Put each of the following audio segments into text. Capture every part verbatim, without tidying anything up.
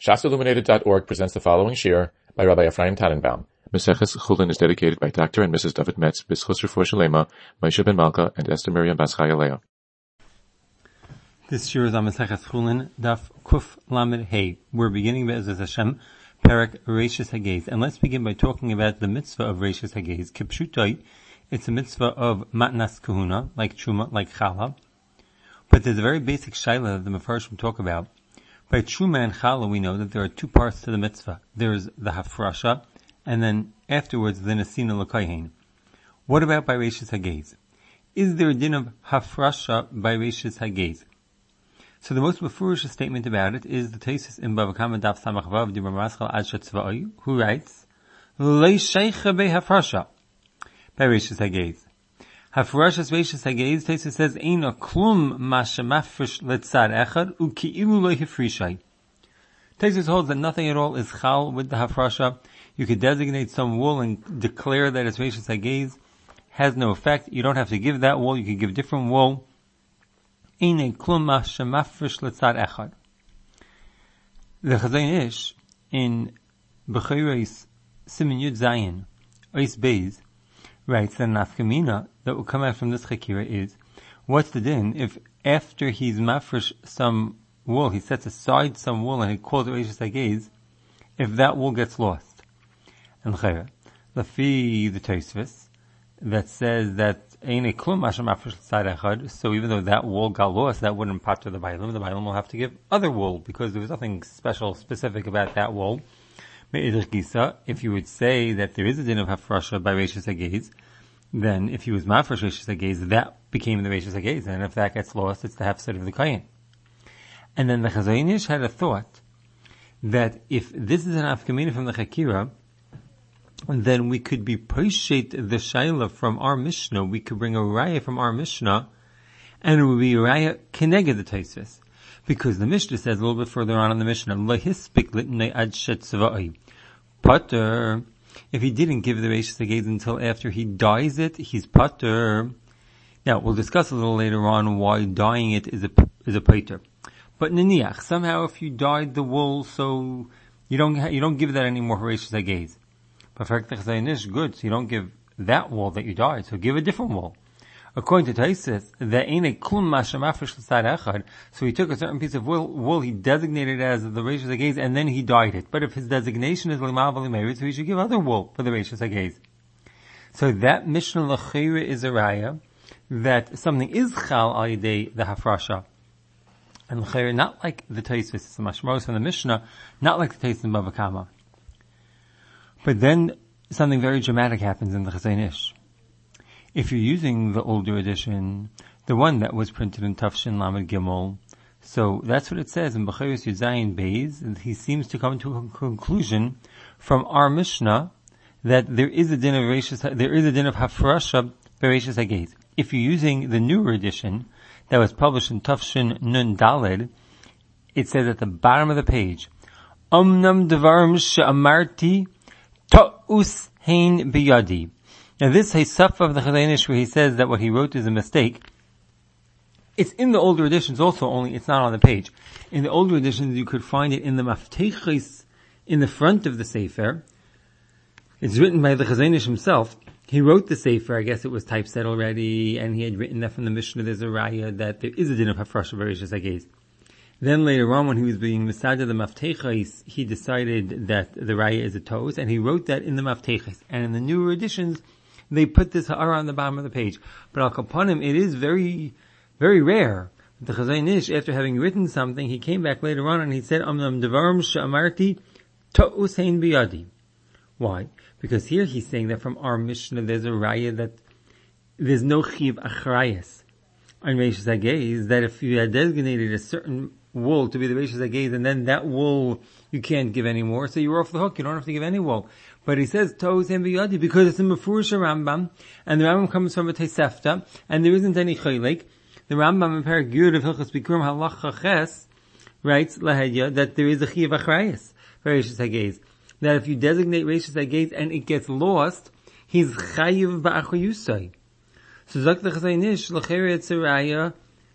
Shas Illuminated dot org presents the following shir by Rabbi Ephraim Tannenbaum. Maseches Chulin is dedicated by Doctor and Missus David Metz, B'schus Refuah Shalema, Moshe Ben Malka, and Esther Miriam Bas Chaya Leah. This shir is on Maseches Chulin, Daf Kuf Lamed Hey. We're beginning Be'ezras Hashem, Perek Reishis Hagez, and let's begin by talking about the mitzvah of Reishis Hagez. Kipshutai, it's a mitzvah of Matnas Kahuna, like Truma, like Chala. But there's a very basic shaila that the Mefarshim talk about. By Truma and Chala, we know that there are two parts to the mitzvah. There's the Hafrasha, and then afterwards the Nesina L'Kohen. What about by Reishis Hagez? Is there a din of Hafrasha by Reishis Hagez? So the most mefurish statement about it is the Taisis in Bava Kama Daf Samach Vav Dibram Raschal Ad Shetzva'oyu, who writes, Lei Sheicha Be Hafrasha by Reishis Hagez. Hafrashas Reishis Hagez, Taisis says, Eina klum ma shemafresh letzad echad uki'ilu lo hifrishai. Taisis holds that nothing at all is chal with the Hafrasha. You could designate some wool and declare that it's Reishis Hagez. Has no effect. You don't have to give that wool. You can give different wool. Eina klum ma shemafresh letzad echad. The Chazon Ish in Bechiros Siman Yud Zayin Ois Beis writes that nafkamina that will come out from this chakira is, what's the din if after he's mafresh some wool, he sets aside some wool and he calls it Reishis Hagez, if that wool gets lost? And chayra, lafi the Tosfos that says that ein klum asher mafresh l'tzad echad, so even though that wool got lost, that wouldn't pater the bailim. The bailim will have to give other wool because there was nothing special, specific about that wool. If you would say that there is a din of hafrasha by Reishis Hagez, then if he was mafresh Reishis Hagez, that became the Reishis Hagez, and if that gets lost, it's the hafsed of the kohen. And then the Chazon Ish had a thought that if this is an afkamina from the Chakira, then we could be poshet the shaila from our Mishnah. We could bring a raya from our Mishnah, and it would be a raya keneged the Tosfos. Because the Mishnah says a little bit further on in the Mishnah, Lehispik litnei ad shetzva'ai. Pater, if he didn't give the Reishis Hagez until after he dyes it, he's pater. Now, we'll discuss a little later on why dyeing it is a, is a pater. But niniach, somehow if you dyed the wool, so you don't, ha- you don't give that anymore for Reishis Hagez. But for Chazon Ish, good, so you don't give that wool that you dyed, so give a different wool. According to Taisis, the ain't klum ma shemafresh l'tzad echad. So he took a certain piece of wool, wool he designated as the Reishis Hagez, and then he dyed it. But if his designation is limav limerid, so he should give other wool for the Reishis Hagez. So that Mishnah l'chira is a raya that something is chal al yedei the hafrasha, and l'chira not like the Taisis, it's the mashmos from the Mishnah, not like the Taisis in Bava Kama. But then something very dramatic happens in the Chazon Ish. If you're using the older edition, the one that was printed in Tafshin Lamed Gimel, so that's what it says in Bechiros Yud Zayin Beis. He seems to come to a conclusion from our Mishnah that there is a din of Reishis, there is a din of Hafrasha by Reishis Hagez. If you're using the newer edition that was published in Tafshin Nun Daled, it says at the bottom of the page, Omnam Devarim She'amarti Ta'us Hein Biyadi. Now this Haysaf of the Chazon Ish where he says that what he wrote is a mistake, it's in the older editions also, only it's not on the page. In the older editions you could find it in the Maftechis in the front of the Sefer. It's written by the Chazon Ish himself. He wrote the Sefer, I guess it was typeset already, and he had written that from the Mishnah there's a raya that there is a din of Hafrasha by Reishis Hagez. Then later on when he was being Masada the Maftechis, he decided that the raya is a toes, and he wrote that in the Maftechis. And in the newer editions, they put this ha'ara on the bottom of the page. But al kapanim, it is very, very rare. The Chazon Ish, after having written something, he came back later on and he said, Amnam devarim she'amarti ta'us hein biyadi. Why? Because here he's saying that from our Mishnah there's a raya that there's no chiv achrayas on Reishis Hagez, that if you had designated a certain wool to be the Reishis Hagez and then that wool you can't give anymore, so you're off the hook, you don't have to give any wool. But he says toes and biyadi because it's a mefurish Rambam, and the Rambam comes from a Tosefta, and there isn't any chaylik. The Rambam in Perek Yud of Hilchos Bikurim Halacha Ches writes lahedya that there is a chiv achrayas for Reishis Hagez. That if you designate Reishis Hagez and it gets lost, he's chayiv ba'achayusay. So Zak the Chazon Ish l'cheret tzaraya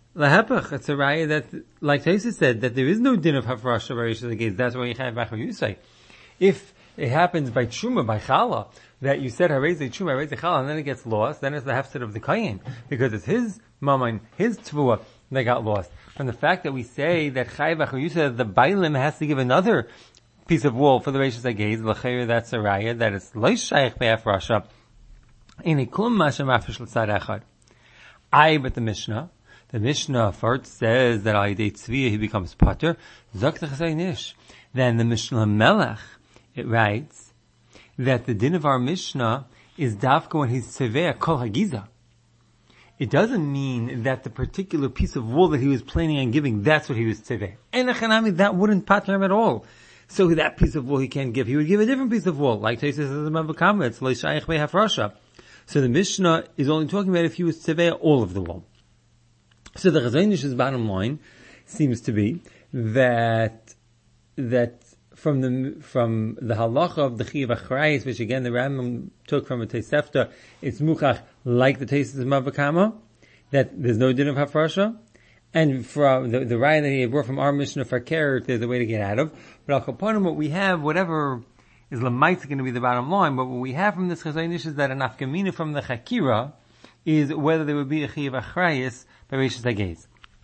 Lahepach, it's a raya that, like Taisa said, that there is no din of hafrasha by Reishis Hagez. That's why you have Bachar. If it happens by truma, by chala, that you said harei truma, harei chala, and then it gets lost, then it's the hefset of the kayin, because it's his mammon, his tvua that got lost. From the fact that we say that Chai Bachar, the bailim has to give another piece of wool for the Reishis Hagez, l'chayr, that's a raya, that it's lo shaykh be'afrasha, in a klum masha mafresh l'tzad echad. I, but the Mishnah, the Mishnah first says that al yidei tzviya he becomes pater. Zok t'chasei nish. Then the Mishnah Melech, it writes that the din of our Mishnah is dafka when he's tziveh kol hagiza. It doesn't mean that the particular piece of wool that he was planning on giving, that's what he was tziveh. And echanami, that wouldn't pater him at all. So that piece of wool he can't give. He would give a different piece of wool. Like Tosfos says in the Mavakama, it's lo shayich be'hafrasha. So the Mishnah is only talking about if he was tziveh all of the wool. So the Chazon Ish's bottom line seems to be that that from the from the halacha of the Chiyuv Achrayis, which again the Rambam took from a Tosefta, it's muchach like the Tosfos of Mavakama, that there's no din of hafrasha, and from the, the raya that he brought from our Mishnah for Keret, there's a way to get out of. But al kaponim, what we have, whatever is lamaitz going to be the bottom line, but what we have from this Chazon Ish is that an afkamina from the Chakira is whether there would be a Chiyuv Achrayis by Reishis Hagez.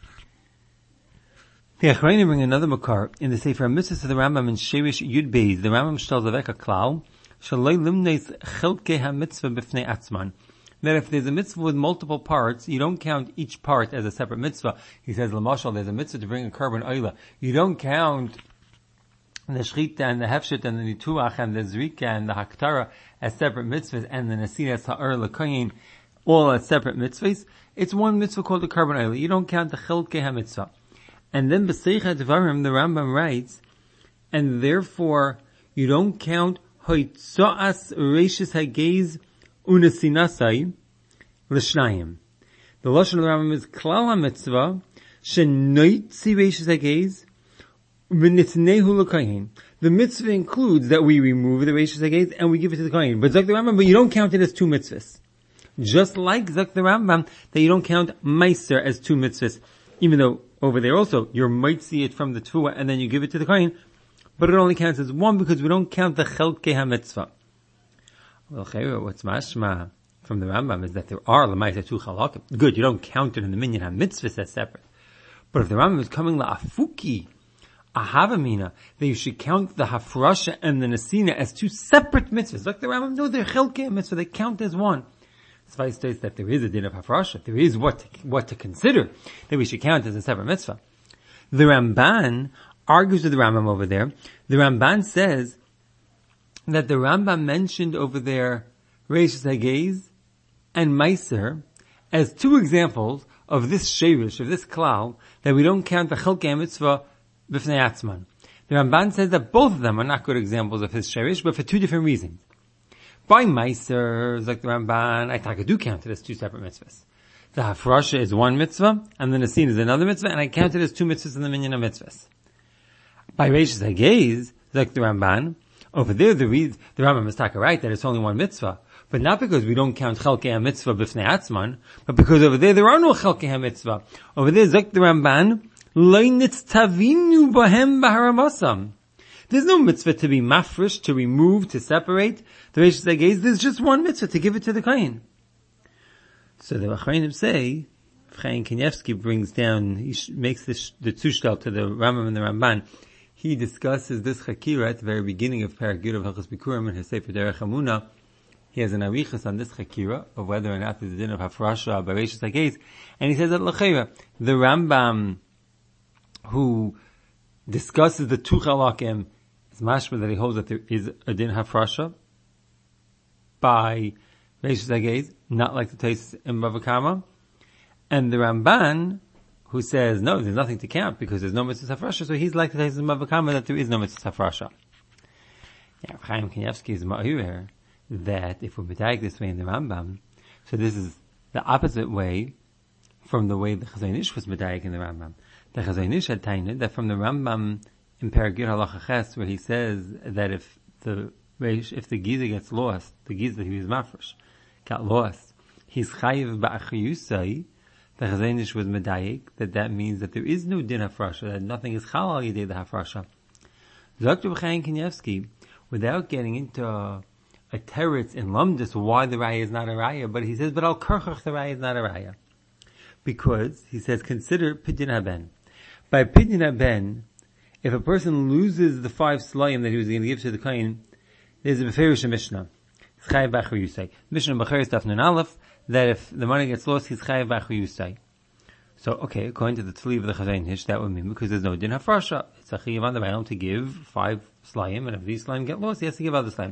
The Achrayim bring another makar in the Sefer HaMitzvahs of the Rambam in Sherish Yud Beis. The Rambam shtels avek a klal shaloi limneis chelkei ha-mitzvah b'fnei atzman. That if there's a mitzvah with multiple parts, you don't count each part as a separate mitzvah. He says, l'mashal, there's a mitzvah to bring a korban oila. You don't count the shchita and the hefshet and the nituach and the zrika and the haktara as separate mitzvahs, and the nasiras ha'er l'koyin all as separate mitzvahs. It's one mitzvah called the korban oila. You don't count the chelkei ha-mitzvah. And then b'seicha devarim, the Rambam writes, and therefore you don't count hoitzoas reishis hagez unesinasai l'shnayim. The lashon of the Rambam is klal ha-mitzvah shenoitzi reishis hagez v'nitnehu l'koyin. The mitzvah includes that we remove the reishis hagez and we give it to the koyin. But Zok the Rambam, but you don't count it as two mitzvahs. Just like Zok the Rambam, that you don't count meiser as two mitzvahs, even though over there also, you might see it from the tefua and then you give it to the kohen, but it only counts as one because we don't count the chelkei ha-mitzvah. Well, what's mashma from the Rambam is that there are l'maisa two chalakim. Good, you don't count it in the minyan ha-mitzvah as separate. But if the Rambam is coming la'afuki, a havamina, that you should count the hafrasha and the nesina as two separate mitzvahs. Like the Rambam, no, they're chelkei ha-mitzvah, they count as one. Svai states that there is a din of hafrasha. There is what to, what to consider that we should count as a separate mitzvah. The Ramban argues with the Rambam over there. The Ramban says that the Rambam mentioned over there Reishis Hagez and Meiser as two examples of this sherish, of this klal, that we don't count the chelkei mitzvah b'fnei atzman. The Ramban says that both of them are not good examples of his sherish, but for two different reasons. By Meiser, like the Ramban, I think I do count it as two separate mitzvahs. The hafrasha is one mitzvah, and the nesin is another mitzvah, and I count it as two mitzvahs in the minyan of mitzvahs. By Reishis Hagez, like the Ramban, over there the, read, the Rambam is taka right that it's only one mitzvah, but not because we don't count chelkei ha-mitzvah b'fnei atzman, but because over there there are no chelkei ha-mitzvah. Over there, like the Ramban, lo nitztavinu bahem b'haramasam. There's no mitzvah to be mafresh, to remove, to separate the Reishis Hagez. There's just one mitzvah to give it to the kohen. So the Achronim say, Chaim Kanievsky brings down, he makes this, the tushtal to the Rambam and the Ramban. He discusses this chakira at the very beginning of Parak Yud of Hilchos Bikurim in his Sefer Derech Hamuna. He has an arichas on this chakira of whether or not there's a din of hafrasha by Reishis Hagez, and he says that l'chayra, the Rambam who discusses the two chalakim is mashma that he holds that there is a din hafrasha by Reishis Hagez, not like the Tosfos in Bava Kama, and the Ramban who says no, there's nothing to count because there's no mitzvah hafrasha, so he's like the Tosfos in Bava Kama that there is no mitzvah hafrasha. Yeah, Chaim Kanievsky is ma'ir that if we're medayik this way in the Rambam, so this is the opposite way from the way the Chazon Ish was medayik in the Rambam. The Chazon Ish had tained that from the Rambam in Parak Yud Halacha Ches, where he says that if the if the giza gets lost, the giza he was mafresh got lost, he's chayiv ba'achiyusai the Chazon Ish was medayik, that that means that there is no din hafrasha, that nothing is chal al yedei the hafrasha. Doctor B'chaim Kanievsky, without getting into a, a teretz in Lamdus why the raya is not a raya, but he says, but al karchach the raya is not a raya. Because, he says, consider pidyon haben. By pidyon haben, if a person loses the five slayim that he was going to give to the kohen, there's a beferish Mishnah. It's chayav b'achar yusay. Mishnah b'achar daf nun aleph, that if the money gets lost, he's chayav b'achar yusay. So, okay, according to the tzli of the Chazon Ish, that would mean because there's no din hafrasha. It's a chayav on the bayam to give five slayim, and if these slayim get lost, he has to give other slayim.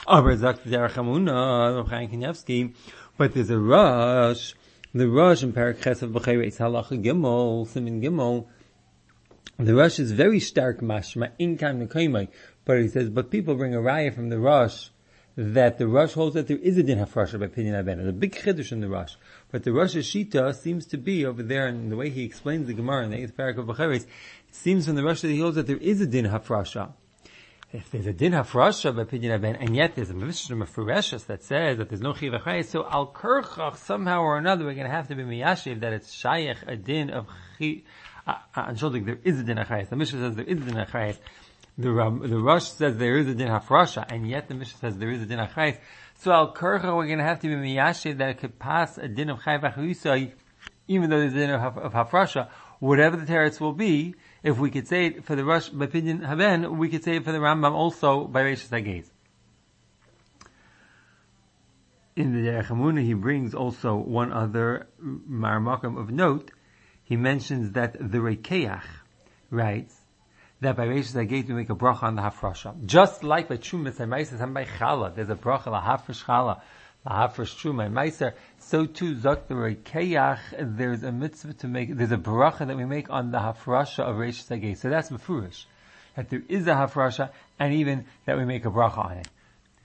But there's a rush, the rush in Parak Ches of B'chayr Eitz Halacha Gimel, Simin Gimel. The rush is very stark mashma in kam nekoymai, but he says, but people bring a raya from the rush that the rush holds that there is a din hafrasha by pidyon haben. There's a big chiddush in the rush, but the rush's shita seems to be over there, and the way he explains the Gemara in the eighth parak of B'chayr, it seems from the rush that he holds that there is a din hafrasha. If there's a din hafrasha by pidyon haben, and yet there's a mishnah mefureshes that says that there's no chiv achayis, so al kerchach somehow or another we're going to have to be miyashiv that it's shayach a din of chiv. Uh, Entschuldigung, there is a din achayis. The Mishnah says there is a din achayis. The um, the Rush says there is a din hafrasha, and yet the Mishnah says there is a din achayis. So al kercha we're going to have to be miyashiv that it could pass a din of chayv achayusay, even though there's a din of, of hafrasha. Whatever the teretz will be, if we could say it for the Rush by pidyon haben, we could say it for the Rambam also by Reishis Hagez. In the Derech Hamuna, he brings also one other marmakim of note. He mentions that the Rekeach writes that by Reishis Hagez we make a bracha on the hafrasha. Just like by Trumas and Meiser and by Chala, there's a bracha, la hafresh Chala, la hafresh Truma and Meiser. So too, Zok the Rekeach, there's a mitzvah to make, there's a bracha that we make on the hafrasha of Reishis Hagez. So that's mefurish. That there is a hafrasha, and even that we make a bracha on it.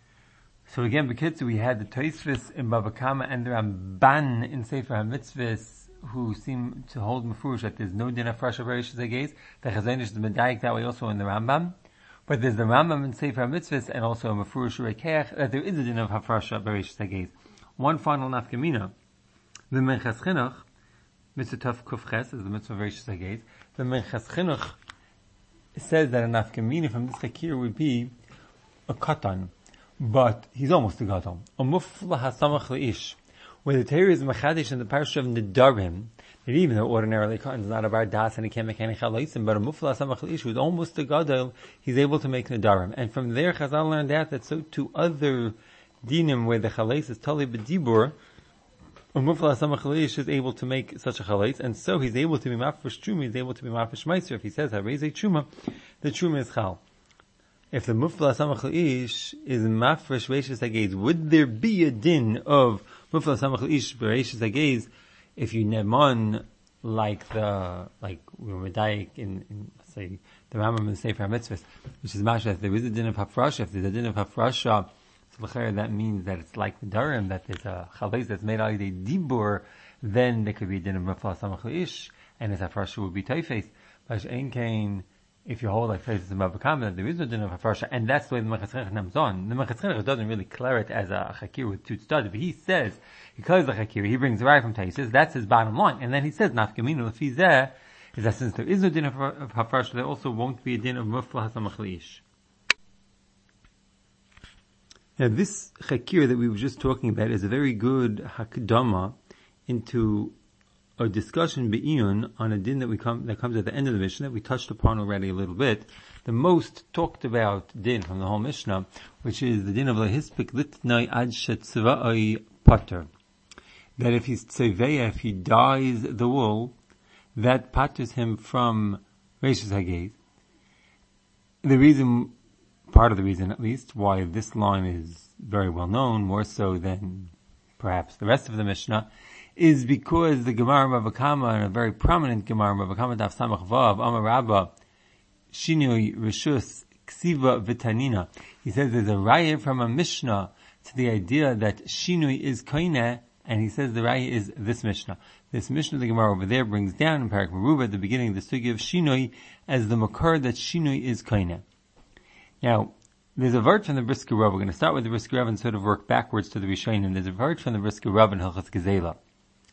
So again, B'kitzu, we had the Tosfos in Bava Kama and the Ramban in Sefer HaMitzvahs, who seem to hold mefurish that there's no din hafrasha of Reishis Hagez. The Chazon Ish is medayik that way also in the Rambam. But there's the Rambam in Sefer HaMitzvahs and also a mefurish rekeach that there is a din of hafrasha of Reishis Hagez. One final nafkamina. The Menchas Chinuch, Mitzvah Tov Kuf Ches, is the mitzvah of Reishis Hagez. The Menchas Chinuch says that a nafkamina from this chakir would be a katan, but he's almost a gadol. A mufla hasamach leish. Where the Torah is machadish in the parsha of Nedarim, that even though ordinarily cotton is not a bar das and he can't make any chalaisim, but a mufla samach ish who's almost a gadol, he's able to make Nedarim. And from there, Chazal learned out that so to other dinim where the chalais is tali b'dibur, a mufla samach ish is able to make such a chalais, and so he's able to be mafresh truma, he's able to be mafresh meiser. If he says harezei truma, the truma is chal. If the mufla samach ish is mafresh Reishis Hagez, would there be a din of Mufla Samach Ish Bereishis Hagez if you neman like the like we were medayik in, in say the Rambam in Sefer HaMitzvahs, which is mashal if there is a din of hafrasha, if there's a din of hafrasha, so that means that it's like the darim, that there's a chalais that's made out of a dibur, then there could be a din of Mufla Samach Ish, and his hafrasha would be toifes. But ein kain, if you hold like places in Bava Kama, that there is no din of hafrasha, and that's the way the Menchas Chinuch comes on. The Menchas Chinuch doesn't really clear it as a chakir with two studs, but he says, because the chakir, he brings the right from Taisus, that's his bottom line. And then he says, nafkaminu lefizeh, is that since there is no din of hafrasha, there also won't be a din of mufla hasamach leish. Now this chakir that we were just talking about is a very good hakdama into a discussion be'iyun on a din that we come that comes at the end of the Mishnah that we touched upon already a little bit. The most talked about din from the whole Mishnah, which is the din of lehispik litnai ad shetzva'ai pater. That if he's tzeveya, if he dyes the wool, that paters him from Reishis Hagez. The reason, part of the reason at least, why this line is very well known, more so than perhaps the rest of the Mishnah, is because the Gemara Bava Kama, and a very prominent Gemara Bava Kama Daf Samach Vav, Amar Rabba, Shinui Rishus Ksiva Vitanina. He says there's a raya from a Mishnah to the idea that Shinui is koineh, and he says the raya is this Mishnah. This Mishnah the Gemara over there brings down in Parak Meruba at the beginning of the sugya of Shinui as the makar that Shinui is koineh. Now, there's a vart from the Brisker Rav. We're going to start with the Brisker Rav and sort of work backwards to the Rishonim. There's a vart from the Brisker Rav in Hilchos Gezela,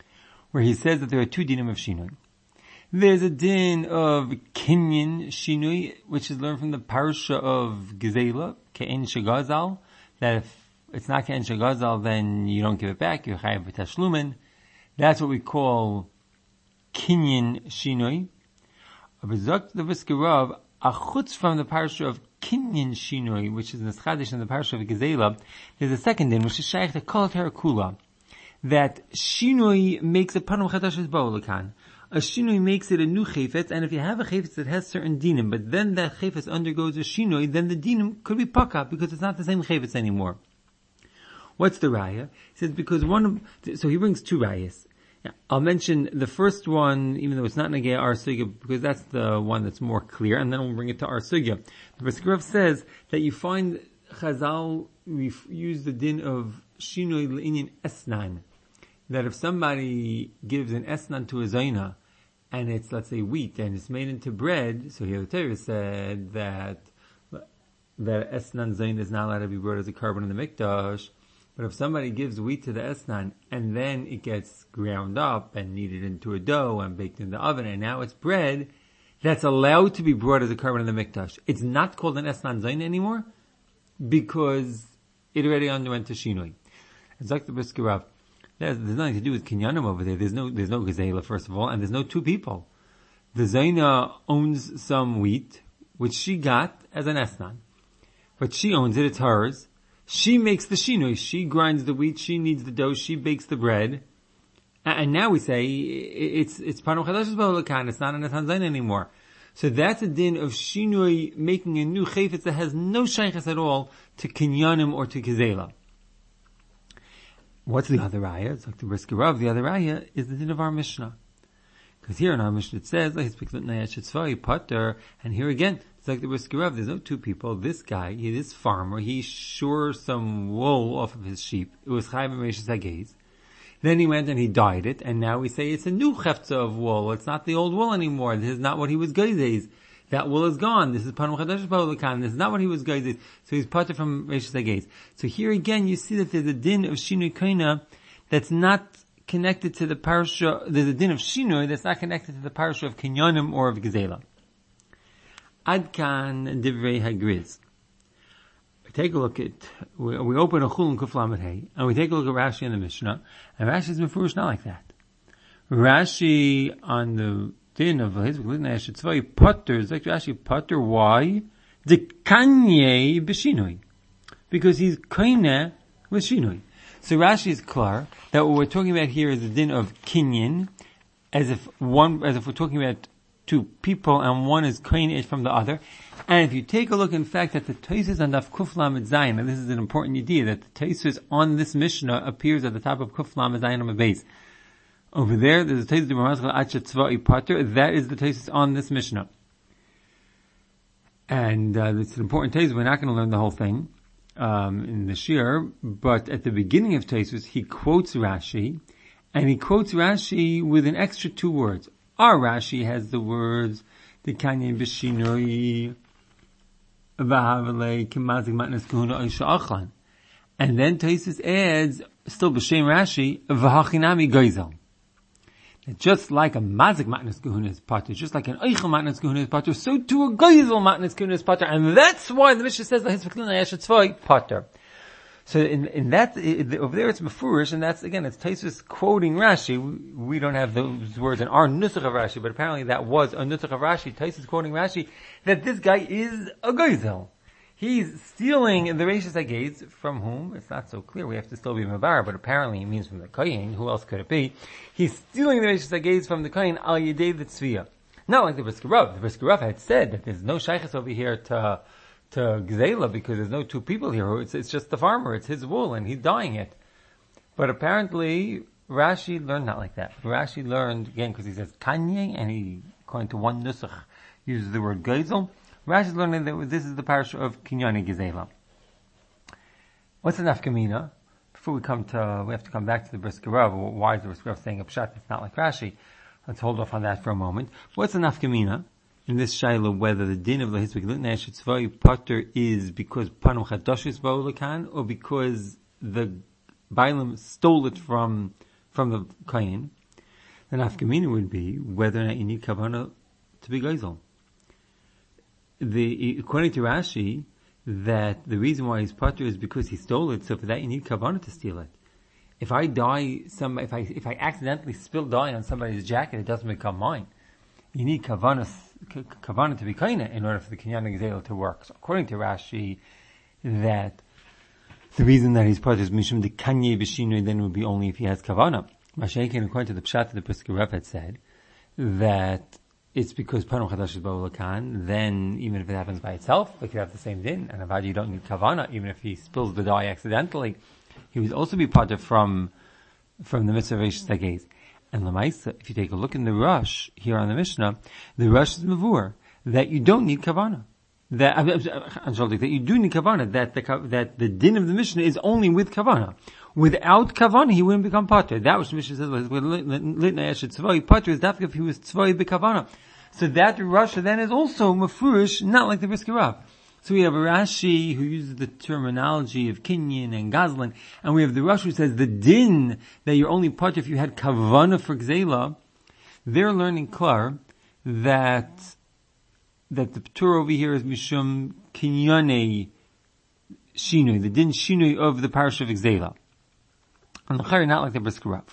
where he says that there are two dinim of shinui. There's a din of kinyan shinui, which is learned from the parsha of Gezela, ke'en shegazal, that if it's not ke'en shegazal, then you don't give it back, you're chayav b'tashlumin. That's what we call kinyan shinui. But Zok the Brisker a chutz from the parsha of kinyan shinui, which is neschadish in the parsha of Gezela, there's a second din, which is shaykh to kol terakula, that shinui makes a panum chadashis ba'olakan. A shinui makes it a new chayfetz, and if you have a chayfetz that has certain dinim, but then that chayfetz undergoes a shinui, then the dinim could be paka, because it's not the same chayfetz anymore. What's the raya? He says because one of, so he brings two rayas. Yeah, I'll mention the first one, even though it's not Nagaya Ar Sugya, because that's the one that's more clear, and then we'll bring it to Ar Sugya. The Brisker says that you find Chazal use the din of shinui l'inyan esnan, that if somebody gives an esnan to a zayna, and it's, let's say, wheat, and it's made into bread, so here the Torah said that, that esnan zayna is not allowed to be brought as a carbon in the mikdash, but if somebody gives wheat to the esnan, and then it gets ground up and kneaded into a dough and baked in the oven, and now it's bread, that's allowed to be brought as a carbon in the mikdash. It's not called an esnan zayna anymore, because it already underwent a shinui. It's like the Brisker Rav. There's, there's nothing to do with kinyanim over there. There's no, there's no gezela, first of all, and there's no two people. The Zaina owns some wheat, which she got as an esnan. But she owns it, it's hers. She makes the shinui. She grinds the wheat, she kneads the dough, she bakes the bread. And now we say, it's, it's Panu Chadash's Ba'olakan, it's not an esnan Zaina anymore. So that's a din of shinui making a new chayfetz that has no shaykhs at all to kinyanim or to gezela. What's the other raya? It's like the Brisker Rav. The other raya is the din of our Mishnah. Because here in our Mishnah it says, Potter, and here again, it's like the Brisker Rav. There's no two people. This guy, he, this farmer, he shore some wool off of his sheep. It was Chaim and Reishis Hagez. Then he went and he dyed it, and now we say it's a new chefza of wool. It's not the old wool anymore. This is not what he was gazes. That wool is gone. This is Panum Chadash Ba'olakan. This is not what he was gazes. So he's parted from Reishis Hagez. So here again, you see that there's a din of Shinui Kaina that's not connected to the parsha. There's a din of Shinui that's not connected to the parsha of Kinyanim or of Gezela. Adkan Divrei Hagriz. We take a look at, we, we open a Chulun Kuf Lamed Hey, and we take a look at Rashi in the Mishnah, and Rashi's Mefurish not like that. Rashi on the din of his Tzvai Potter, is like Rashi Potter, why? The Kanye B'Shinui. Because he's Kaine with Shinui. So Rashi is clear that what we're talking about here is the din of Kinyan, as if one, as if we're talking about two people and one is Kaine from the other. And if you take a look, in fact, at the Tosfos on Daf Kuf Lamed Zayin, and this is an important idea, that the Tosfos on this Mishnah appears at the top of Kuf Lamed Zayin on the base. Over there, there's a Tosfos B'Ramazchal Acha Tzvai Potter. That is the Tosfos on this Mishnah. And uh, it's an important Tosfos. We're not going to learn the whole thing um, in the Shir, but at the beginning of Tosfos, he quotes Rashi, and he quotes Rashi with an extra two words. Our Rashi has the words the Kanyan B'Shinui V'Havalei Kimazik Matnas Kahuna Oisha Achlan, and then Tosfos adds, still B'Shem Rashi, V'Hachinami Geisel. Just like a mazik matnas kahuna is pater, just like an eichel matnas kahuna is pater, so too a geisel matnas kahuna is pater, and that's why the Mishnah says that his v'klina yashet tzvoi pater. So in, in that, it, over there it's mefurish, and that's again, it's Tosfos quoting Rashi. We, we don't have those words in our nusach of Rashi, but apparently that was a nusach of Rashi. Tosfos quoting Rashi that this guy is a geisel. He's stealing the Reishis Hagez from whom? It's not so clear. We have to still be Mavar, but apparently it means from the Kohen. Who else could it be? He's stealing the Reishis Hagez from the Kohen al Yedei the Tzviya. Not like the Brisker Rav. The Brisker Rav had said that there's no shaykhs over here to to Gzela because there's no two people here. It's, it's just the farmer. It's his wool and he's dyeing it. But apparently Rashi learned not like that. Rashi learned, again, because he says Kanye, and he, according to one nusach, uses the word Geisel. Rashi is learning that this is the parsha of Kinyani Gezela. What's the nafkamina? Before we come to, we have to come back to the Brisker Rav. Why is the Brisker Rav saying a pshat? It's not like Rashi. Let's hold off on that for a moment. What's the nafkamina in this shayla, whether the din of Lahizvik Litnash Tzvai Potter is because Panum Chadoshis Ba'olakan, or because the Bailam stole it from, from the Kayin? the nafkamina would be whether or not you need kavanah to be geisel. The, according to Rashi, that the reason why he's patur is because he stole it, so for that you need kavanah to steal it. If I dye some, if I, if I accidentally spill dye on somebody's jacket, it doesn't become mine. You need kavanah, kavanah to be kaina in order for the kinyan gezel to work. So according to Rashi, that the reason that he's patur is mishum de kanye b'shinui, then would be only if he has kavanah. Mashiach, according to the pshat, the Brisker Rav had said that it's because Panum Chadash is Ba'ulakan, then even if it happens by itself, it could have the same din. And Avad, you don't need Kavana, even if he spills the dye accidentally. He would also be part of from, from the mitzvah of Reish Sagez. And Lamaisa, if you take a look in the Rush, here on the Mishnah, the Rush is Mavur, that you don't need Kavana. That, I'm sorry, that you do need Kavana, that the, that the din of the Mishnah is only with Kavana. Without kavanah, he wouldn't become patur. That was Mishnah says was litnei eshet tzvoi. Patur is that if he was tzvoi b'kavanah. So that Rasha then is also mafurish, not like the Brisker Rav. So we have a Rashi who uses the terminology of kinyan and gazlan, and we have the Rashi who says the din that you're only patur if you had kavanah for gzela. They're learning klar that that the patur over here is mishum kinyanei shinui, the din shinui of the parish of gzela. And the not like the Brisker Rav.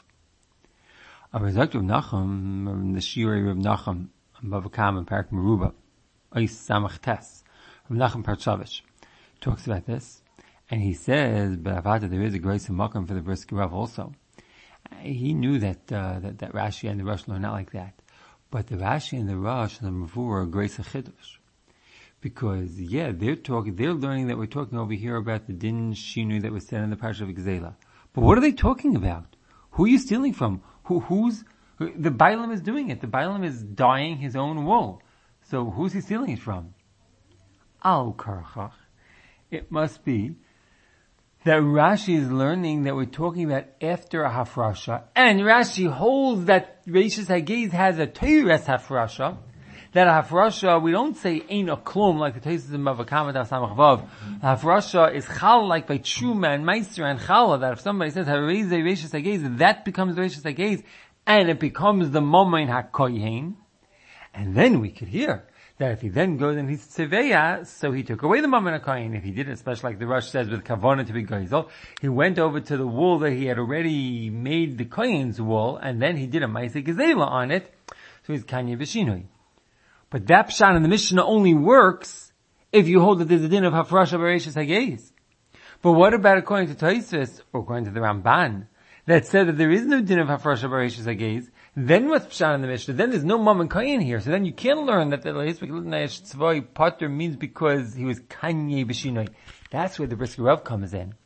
A Rezak Rav Nachum, the Shirei Rav Nachum, Bavakam and Parak Meruba, Ois Samach Tes, Rav Nachum Parchavish, talks about this, and he says, but Avada, there is a grace and makom for the Brisker Rav also. He knew that, uh, that, that Rashi and the Rush are not like that. But the Rashi and the Rush and the Mavur are grace of Chiddush. Because, yeah, they're talking, they're learning that we're talking over here about the Din Shinu that was said in the Parsha of Gzela. But what are they talking about? Who are you stealing from? Who, who's, who, the Bailam is doing it. The Bailam is dyeing his own wool. So who's he stealing it from? Al Karchach. It must be that Rashi is learning that we're talking about after a Hafrasha, and Rashi holds that Reishis Hagez has a Teires Hafrasha, that a Hafrasha, we don't say ain't a klum like the Tesis in Mavakam and Samach Vav. Hafrasha is chal like by Truma and Meister and Chala, that if somebody says Hareze Reishis Hagez, that becomes Reishis Hagez, and it becomes the Momain HaKoyhen. And then we could hear that if he then goes and he's Tzeveya, so he took away the Momain HaKoyhen. If he did it, especially like the Rush says with Kavana to be Geisel, he went over to the wool that he had already made the Kohen's wool, and then he did a Maaseh Gezela on it, so he's Kanye B'Shinui. But that pshat in the Mishnah only works if you hold that there's a din of Hafrasha Bereishis Hagez. But what about according to Tosfos, or according to the Ramban, that said that there is no din of Hafrasha Bereishis Hagez? Then what's pshat in the Mishnah? Then there's no Mom and Kayin here. So then you can't learn that the Lehisbek L'Nayesh Tzvoi Pater means because he was Kanye B'Shinoi. That's where the Brisker Rav comes in.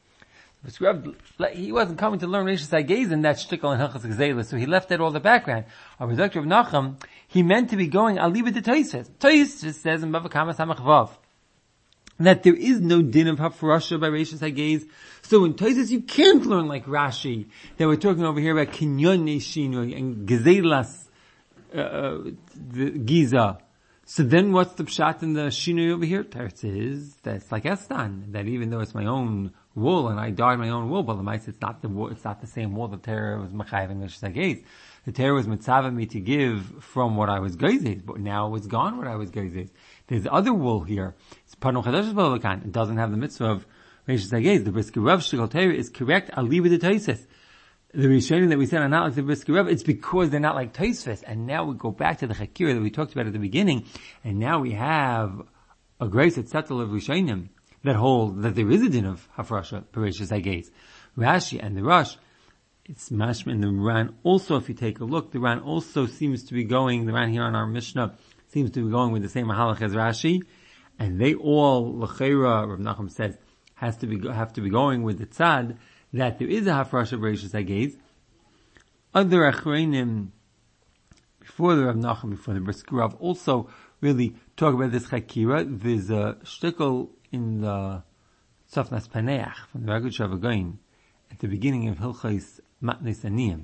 He wasn't coming to learn Reishis Hagez in that shtickle and Hilchas Gzela, so he left out all the background. Our Doctor of Nachum, he meant to be going, I'll leave it to Tosfos. Tosfos says in Bava Kama Samach Vav that there is no din of Hafrasha by Reishis Hagez. So in Tosfos you can't learn like Rashi, that we're talking over here about Kinyon Neshinoi and Gezelas, uh, the Giza. So then what's the pshat in the Shinoi over here? Teretz is that it's like Estan, that even though it's my own wool and I dyed my own wool, but the mice it's not the wool, it's not the same wool the Torah was mechayiv in Reishis Hagez. The Torah was mitzvah me to give from what I was geizes, but now it's gone what I was geizes. There's other wool here. It's Panum Chadash B'Olakan. It doesn't have the mitzvah of Reishis Hagez. The Brisker Rav Shtickle Torah is correct. I'll leave it to Tosfos. The Rishonim that we said are not like the Brisker Rav, it's because they're not like Tosfos. And now we go back to the Chakira that we talked about at the beginning, and now we have a grace at Setzel of Rishonim that hold that there is a din of Hafrasha Bereishis Hagez. Rashi and the Rush, it's mashma in the Ran. Also, if you take a look, the Ran also seems to be going, the Ran here on our Mishnah seems to be going with the same mahalach as Rashi, and they all, L'cheira, Rav Nachum says, has to be, have to be going with the tzad, that there is a Hafrasha Bereishis Hagez. Other Achreinim, before the Rav Nachum, before the Brisker Rav, also really talk about this Chakira. There's a shtickle in the Tzafnas Paneach from the Ragut Shavagain at the beginning of Hilchais Matnes Aniyim,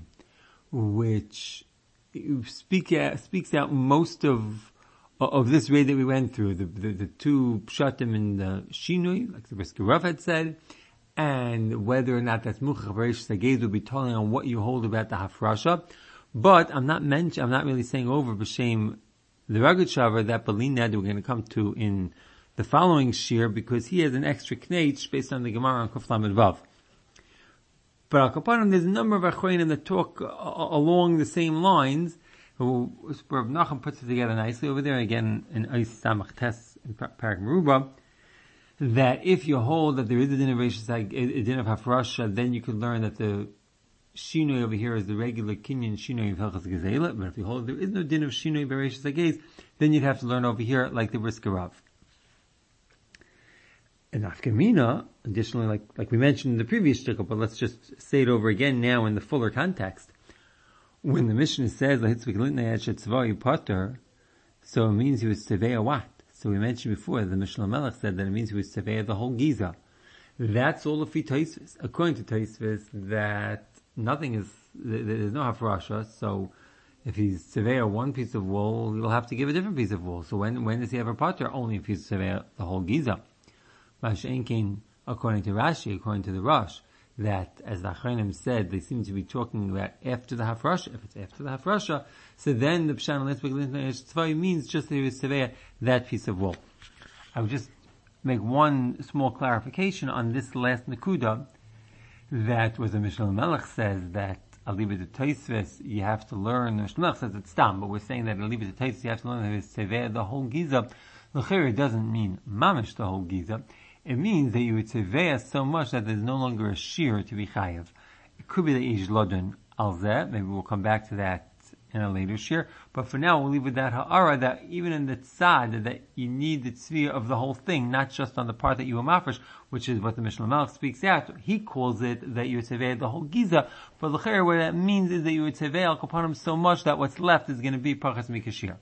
which speak, uh, speaks out most of of this way that we went through, the the, the two pshatim in the Shinui, like the Brisker Rav had said, and whether or not that's Muchach Bereishis Hagez will be telling on what you hold about the Hafrasha. But I'm not mention, I'm not really saying over b'shem the Ragged Shavar that Balin Ned we're going to come to in the following shir, because he has an extra knetch based on the Gemara on Kuf Lamed Vav. But Al Kapanim, there's a number of Achronim that talk uh, along the same lines. Who Rav Nachum puts it together nicely over there again in Eis Samach Tes in Parak Meruba, that if you hold that there is a din of Reishis, a din of Hafrasha, then you could learn that the Shinoi over here is the regular Kinyan Shinoi of Hilchas Gezela. But if you hold there is no din of Shinoi Bereishis Hagez, then you'd have to learn over here like the Brisker Rav. And Afkamina, additionally, like like we mentioned in the previous shtickle, but let's just say it over again now in the fuller context. When the Mishnah says so it means he was Tevei what? So we mentioned before, the Mishnah Melech said that it means he was Tevei the whole Giza. That's all of Taisvis. According to Taisvis, that nothing is, there's no Hafrasha, so if he's Tevei one piece of wool, he'll have to give a different piece of wool. So when when does he have a potter? Only if he's Tevei the whole Giza. Masha'enkin, according to Rashi, according to the Rosh, that, as the Achronim said, they seem to be talking about after the Hafrasha. If it's after the Hafrasha, so then the Pshan Tzvai means just that he was Tevei that piece of wool. I would just make one small clarification on this last Nakuda, that was the Mishnah Melech says that Aliba de Taisves, you have to learn, the Mishnah Melech says it's Stam, but we're saying that Aliba de Taisves, you have to learn that he was Tevei the whole Giza. L'chira doesn't mean mamish the whole Giza. It means that you would Tevei so much that there's no longer a shear to be chayav. It could be the Ish Lodun al Zeh. Maybe we'll come back to that in a later shear. But for now, we'll leave with that ha'ara, that even in the tzad, that you need the tzviyah of the whole thing, not just on the part that you were mafresh, which is what the Mishnah Melech speaks out. He calls it that you would Tevei the whole Giza. But l'chira, what that means is that you would Tevei al kapanim so much that what's left is going to be pachas mikashir.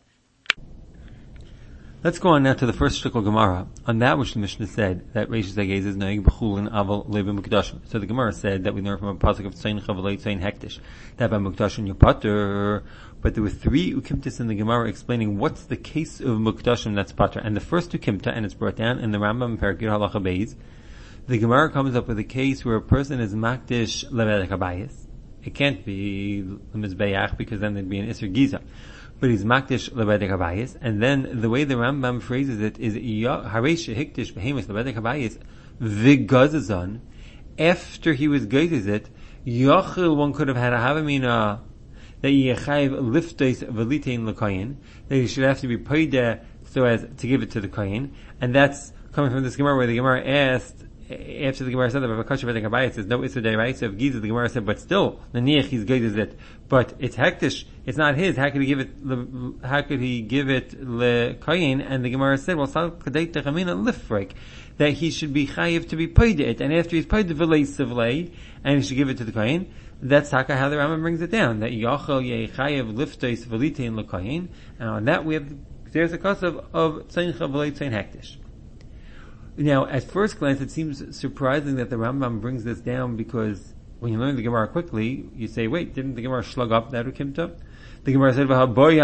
Let's go on now to the first shtickle Gemara, on that which the Mishnah said, that Reishis Hagez is noig b'chulin aval levim mukdashim. So the Gemara said that we learn from a pasuk of tzayin chavalei tzayin hektish, that by mukdashim you pater, but there were three ukimtis in the Gemara explaining what's the case of mukdashim that's pater. And the first ukimta, and it's brought down in the Rambam Perek Yud Halacha Beis, the Gemara comes up with a case where a person is makdish levedek habayis. It can't be lemizbeach because then there'd be an iser giza. But he's makdish lebedek habayis, and then the way the Rambam phrases it is haresh hikdish behemoth lebedek habayis vigazazon. After he was gazes it, yachil one could have had a havamina that yechayiv liftais velitein lekayin, that he should have to be paid so as to give it to the kayin, and that's coming from this Gemara where the Gemara asked. After the Gemara said that Vakasha Vedek Habayis says no Isser Deiraisa of Giza, the Gemara said, but still, Naniach he's gazes it, but it's hektish, it's not his, how could he give it, how could he give it le Kayin? And the Gemara said, well, Sal Kadeit Techamina Lifrek, that he should be chayiv to be paid it, and after he's paid the Vilei Sivlei, and he should give it to the Kayin. That's Taka how the Rambam brings it down, that Yachal Yeh Chayiv Lifteis Velitein le Kayin, and on that we have, there's a cause of, of Tzayin Chavalei Tzayin Hektish. Now, at first glance, it seems surprising that the Rambam brings this down, because when you learn the Gemara quickly, you say, wait, didn't the Gemara slug up that Ukimta? The Gemara said,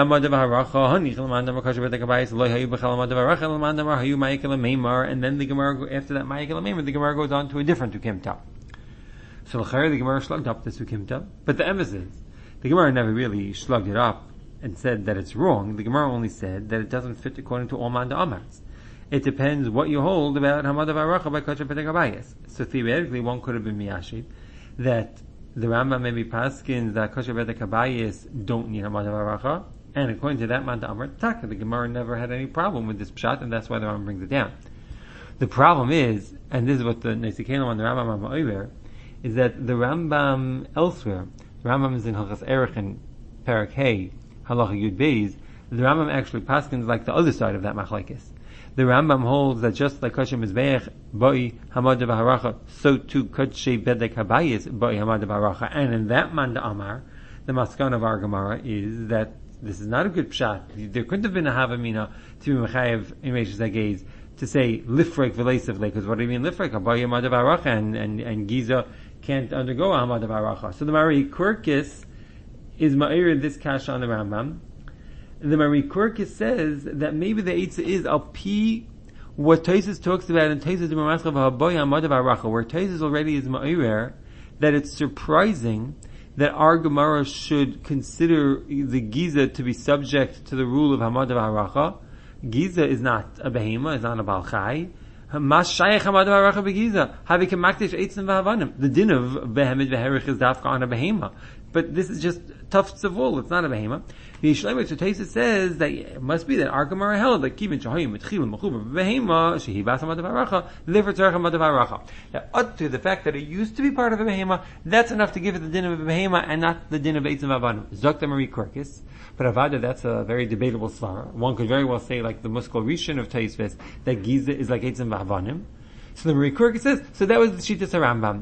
and then the Gemara, after that Ma'ikal the Gemara goes on to a different Ukimta. So the Gemara slugged up this Ukimta, but the emphasis, the Gemara never really slugged it up and said that it's wrong. The Gemara only said that it doesn't fit according to all Manda Amars. It depends what you hold about Hamad of Aracha by Kachar Pedek Habayis. So theoretically, one could have been miyashid that the Rambam maybe paskins that Kachar Pedek Habayis don't need Hamad of Aracha, and according to that Manda Amar Taka, the Gemara never had any problem with this pshat, and that's why the Rambam brings it down. The problem is, and this is what the Nesikelim on the Rambam Ma'over, is that the Rambam elsewhere, the Rambam is in Hilchas Erech and Perek Hey, Halacha Yud Beis, the Rambam actually paskins like the other side of that machlekes. The Rambam holds that just like Kosher Mizbeach, Boi Hamad V'Haracha, so too Kodshe Bedek Habayis, Boi Hamad V'Haracha. And in that Manda Amar, the Maskan of our Gemara is that this is not a good pshat. There couldn't have been a Havamina to be Mechayev in Reish Zagez to say Lifrek V'Leisavle, because what do you mean Lifrek? Boi Hamad V'Haracha, and, and, and Giza can't undergo Hamad V'Haracha. So the Mari Kurkis is Ma'ir this kasha on the Rambam. The Mari Kurkis says that maybe the Eitzah is al pi what Taisus talks about in Taisus D'Maraschal V'Haboy Hamad V'Haracha, where Taisus already is Ma'irer, that it's surprising that our Gemara should consider the Giza to be subject to the rule of Hamad V'Haracha. Giza is not a behema, is not a Baal Chai. The din of behemet v'herich is dafka on a behema. But this is just tufts of wool, it's not a behema. The Yishleimah Tzotesa says that it must be that our Gemara held that kibin shahayim etchilim mechuber behema shehi bas hamad v'haracha therefore tzarech hamad v'haracha. Now, up to the fact that it used to be part of a behema, that's enough to give it the din of a behema and not the din of eitzim v'avanim. Zokta Marie Korkis. But Avada, that's a very debatable svara. One could very well say, like the Muskal Rishon of Taisves, that Giza is like eitzim v'avanim. So the Marie Korkis says, so that was the Shittas Rambam.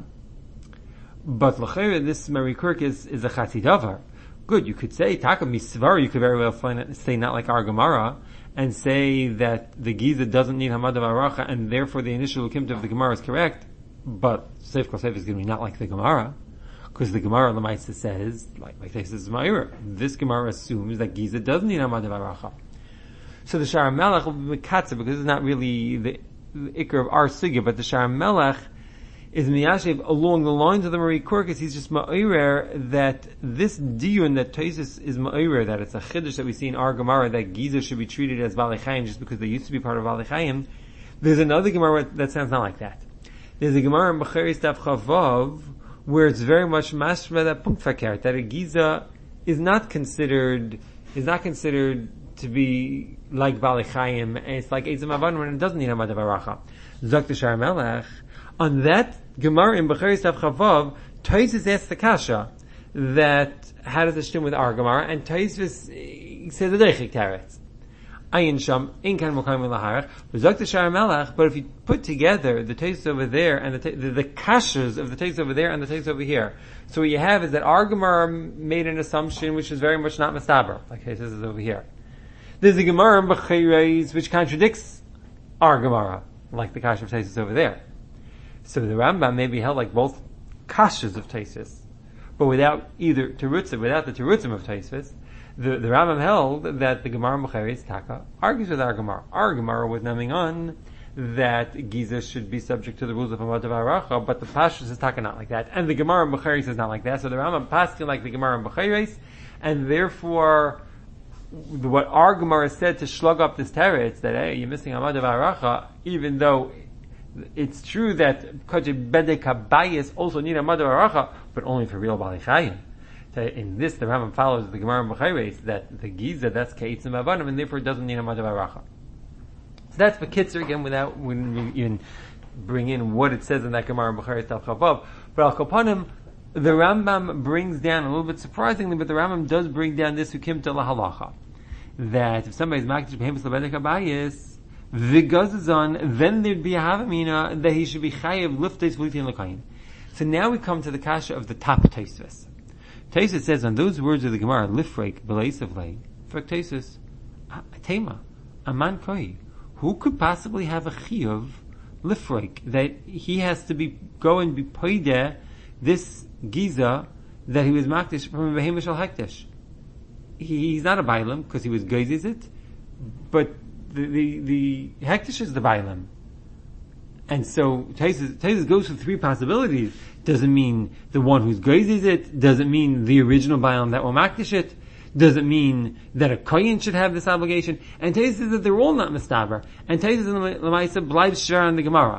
But l'chayra, this Marie Korkis is a Chatzidavar. Good, you could say, Taka Misvar, you could very well find it, say not like our Gemara, and say that the Giza doesn't need Hamad V'Haracha, and therefore the initial Kimta of the Gemara is correct, but Seif Kol Seif is going to be not like the Gemara, because the Gemara Lamaisa says, like, like this is Ma'ira, this Gemara assumes that Giza doesn't need Hamad V'Haracha. So the Shar Melech will be Mekatza, because it's not really the, the Iker of our Sugya, but the Shar Melech is miyashiv along the lines of the Marie Korkis. He's just ma'orer that this diyun that Taisus is ma'orer, that it's a chiddush that we see in our Gemara that Giza should be treated as Balei Chayim just because they used to be part of Balei Chayim. There's another Gemara that sounds not like that. There's a Gemara in Becheres Daf Chavav where it's very much mashma that punkt fakert, that a Giza is not considered is not considered to be like Balei Chayim, and it's like Eitzim Avan when it doesn't need Hamad V'Haracha. Zok Shar Melech. On that Gemara in Becheres Daf Chavav, Taisus asks the kasha that how does it stem with our Gemara, and Taisus says the Deichik Teretz. Ayin Sham Inkan Mokayim Laharach, Zok Shar Melech. But if you put together the Taisus over there and the the, the kashas of the Taisus over there and the Taisus over here, so what you have is that our Gemara made an assumption which is very much not mistaber, like Taisus is over here. There's a Gemara in Becheres which contradicts our Gemara, like the kasha of Taisus over there. So the Rambam may be held like both kashas of Taisus, but without either terutzim, without the terutzim of Taisus. The, the Rambam held that the Gemara Becheres Taka argues with our Gemara. Our Gemara was naming on that Giza should be subject to the rules of Hamad V'Haracha, but the Pashtus is Taka not like that, and the Gemara Becheres is not like that. So the Rambam passed like the Gemara Becheres, and therefore what our Gemara said to shlug up this teretz that hey, you're missing Hamad V'Haracha, even though it's true that Kaje Bedek HaBayis also need a Hamad V'Haracha, but only for real Balei Chayim. In this, the Rambam follows the Gemara Becheres that the Giza, that's Keitzim Avanim, and therefore it doesn't need a Hamad V'Haracha. So that's the Kitzer, again, without when we even bring in what it says in that Gemara Becheres Daf Chavav. But Al Kapanim, the Rambam brings down, a little bit surprisingly, but the Rambam does bring down this Ukimta Lahalacha, that if somebody's Makdish Behemis Lebedek HaBayis, Vigazazon, then there'd be a Havamina that he should be Chayev Lifteis V'litin L'Kayim. So now we come to the Kasha of the top Taisvis. Taisvis says on those words of the Gemara, Lifreik B'leisavlei, for Taisvis, Tema, Aman Koi, who could possibly have a Chiyuv Lifreik, that he has to be, go and be Poideh, this Giza, that he was Makdish from a Behemoth Shal Hekdesh. He's not a Bailam, because he was Geizis it, but the, the, the Hekdesh is the Bailam. And so, Taisus goes through three possibilities. Doesn't mean the one who's Geizis it, doesn't mean the original Bailam that will Makdish it, doesn't mean that a Kohen should have this obligation, and Taisus says that they're all not Mistaber, and Taisus and Lamaisa blives Shar on the Gemara.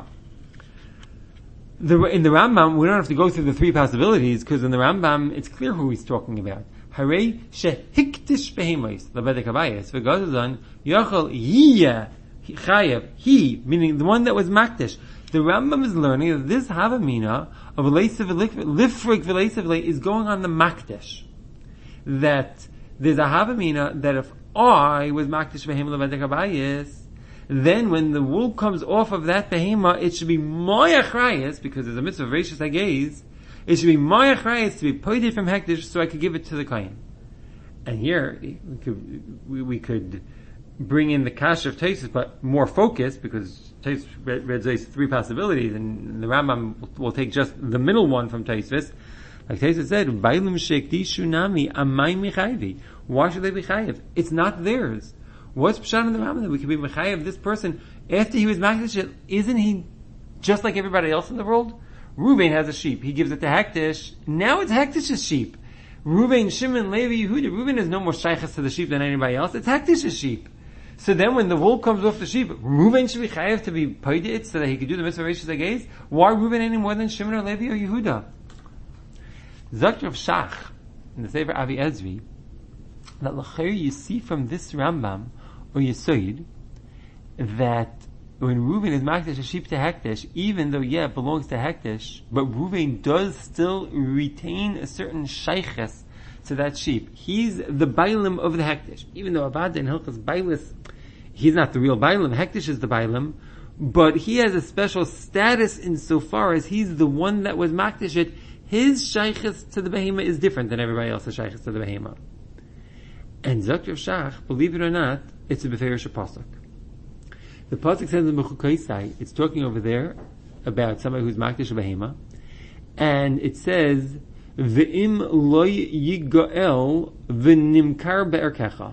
The, in the Rambam, we don't have to go through the three possibilities, because in the Rambam, it's clear who he's talking about. Harei shehiktish behemois lebedek habayis v'gazazon yochel yiyeh chayev, he, meaning the one that was makdish. The Rambam is learning that this havamina of lifrik v'leisiv is going on the makdish. That there's a havamina that if I was makdish behem lebedek habayis, then when the wool comes off of that behema, it should be my achrayis, because there's a mitzvah of Reishis Hageiz, it should be my achrayis to be poided from hekdesh so I could give it to the kohen. And here, we could, we, we could bring in the kasha of Taisus, but more focused, because Taisus read three possibilities, and the Rambam will, will take just the middle one from Taisus. Like Taisus said, Bailim shekdishu nami amay michayvi. Why should they be chayiv? It's not theirs. What's pshat in the Rambam that we could be mechayev this person after he was makdish? Isn't he just like everybody else in the world? Reuven has a sheep. He gives it to Hektish. Now it's Hektish's sheep. Reuven, Shimon, Levi, Yehuda. Reuven is no more shaychus to the sheep than anybody else. It's Hekdish's sheep. So then when the wool comes off the sheep, Reuven should be chayav to be paid it so that he could do the mitzvah of Reishis Hagez. Why Reuven any more than Shimon or Levi or Yehuda? Zakr of Shach, in the Sefer Avi Ezri, that l'chair you see from this Rambam, or Yesoid, that when Reuven is makdash a sheep to Hekdesh, even though, yeah, it belongs to Hekdesh, but Reuven does still retain a certain shayches to that sheep. He's the bailim of the Hekdesh. Even though Abad and Hilchas Bailis, he's not the real bailim, Hekdesh is the bailim, but he has a special status insofar as he's the one that was makdash it. His shayches to the behema is different than everybody else's shayches to the behema. And Zakr Shach, believe it or not, it's a Beferish Pasuk. The Pasuk says in Mechukaisai, it's talking over there about somebody who's makdash a behema, and it says, V'im loy yigael v'nimkar be'erkecha.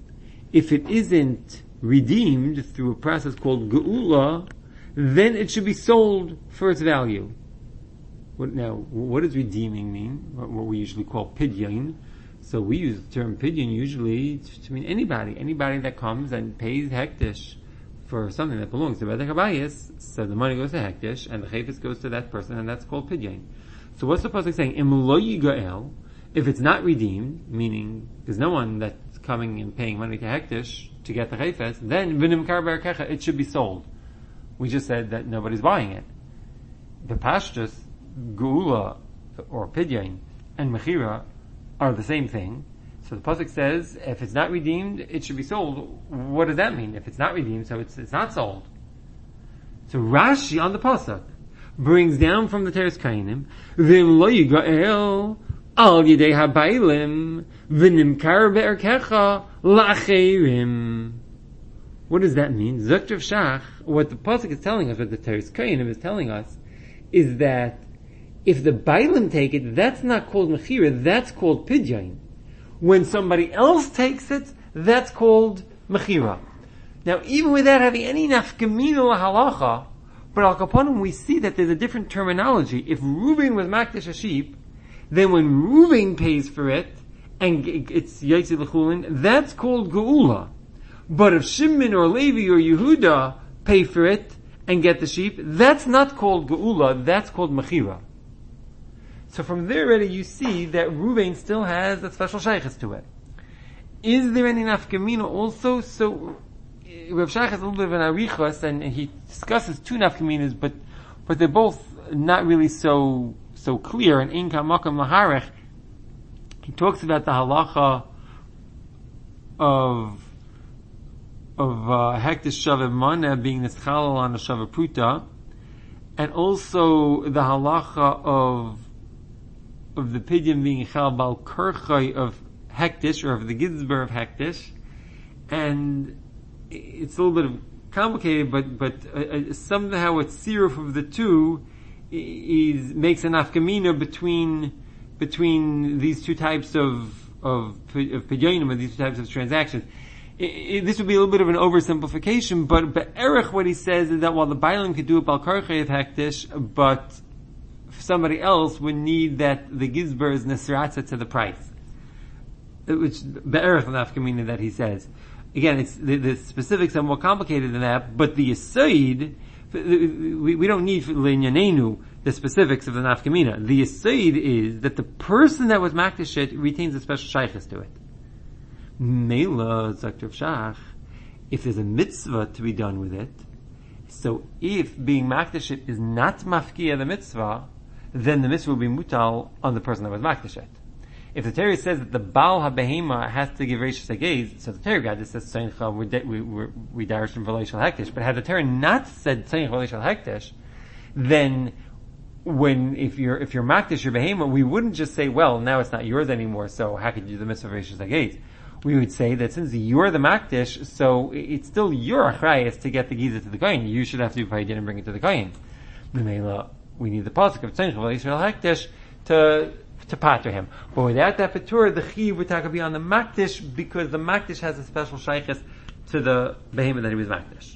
If it isn't redeemed through a process called geula, then it should be sold for its value. What, now, what does redeeming mean? What, what we usually call pidyon. So we use the term pidyon usually to mean anybody, anybody that comes and pays hektish for something that belongs to Bedek Habayis, so the money goes to hektish, and the chayfetz goes to that person, and that's called pidyon. So what's the pasuk saying? Im lo yigael, if it's not redeemed, meaning there's no one that's coming and paying money to hektish to get the chayfetz, then v'nimkar be'erkecha, it should be sold. We just said that nobody's buying it. The pashtus, geula, or pidyon, and mechira are the same thing. So the pasuk says, if it's not redeemed, it should be sold. What does that mean? If it's not redeemed, so it's it's not sold. So Rashi on the pasuk brings down from the Teres Kainim, V'im lo yigael al yidei habaylim v'nimkar be'erkecha la'acherim. What does that mean? Zakr of Shach, what the pasuk is telling us, what the Teres Kainim is telling us, is that if the Bailim take it, that's not called Mechira, that's called Pidyon. When somebody else takes it, that's called Mechira. Now, even without having any nafkamina lahalacha, but al kaponim we see that there's a different terminology. If Reuven was makdash a sheep, then when Reuven pays for it, and it's Yaitzi L'chulin, that's called Geula. But if Shimon or Levi or Yehuda pay for it and get the sheep, that's not called Geula, that's called Mechira. So from there already you see that Reuven still has a special shaykhs to it. Is there any nafkamina also? So Rav Shach has a little bit of an arichos, and he discusses two nafkaminas, but but they're both not really so so clear. And in kamakam laharech, he talks about the halacha of of uh, hektish shava mana being nischalal on a shava pruta, and also the halacha of of the pidyon being chal bal kerchay of hektish, or of the gizber of hektish, and it's a little bit complicated, but but uh, somehow a siruf of the two is makes an afkamina between between these two types of of of pidyonim, and these two types of transactions. It, it, this would be a little bit of an oversimplification, but but Erech, what he says is that while the bailim could do it bal kerchay of hektish, but somebody else would need that the gizber is nesratza to the price, which be'erech nafkamina that he says. Again, it's the, the specifics are more complicated than that, but the yisoid, we, we don't need l'inyanenu the specifics of the nafkamina. The yisoid is that the person that was makdash it retains a special shaykhs to it. Meila Zakr Shach, if there's a mitzvah to be done with it, so if being makdash it is not mafkiya the mitzvah, then the mitzvah will be mutal on the person that was makdash it. If the Torah says that the Baal HaBehema has to give Reishis Hagez, so the Torah guy just says Tzeincha, we we we, we darish from V'lei Shel Hektish. But had the Torah not said Tzeincha V'lei Shel Hektish, then when if you're if you're makdash your Behema, we wouldn't just say, well, now it's not yours anymore, so how could you do the mitzvah of Reishis Hagez? We would say that since you're the makdash, so it's still your achrayas to get the giza to the kohen. You should have to do paydin and bring it to the kohen. The we need the pasuk of Tzeincha V'lei Shel Hektish to to pater him. But without that patur, the chiv would take be on the makdish, because the makdish has a special shaykhs to the behemoth that he was makdish.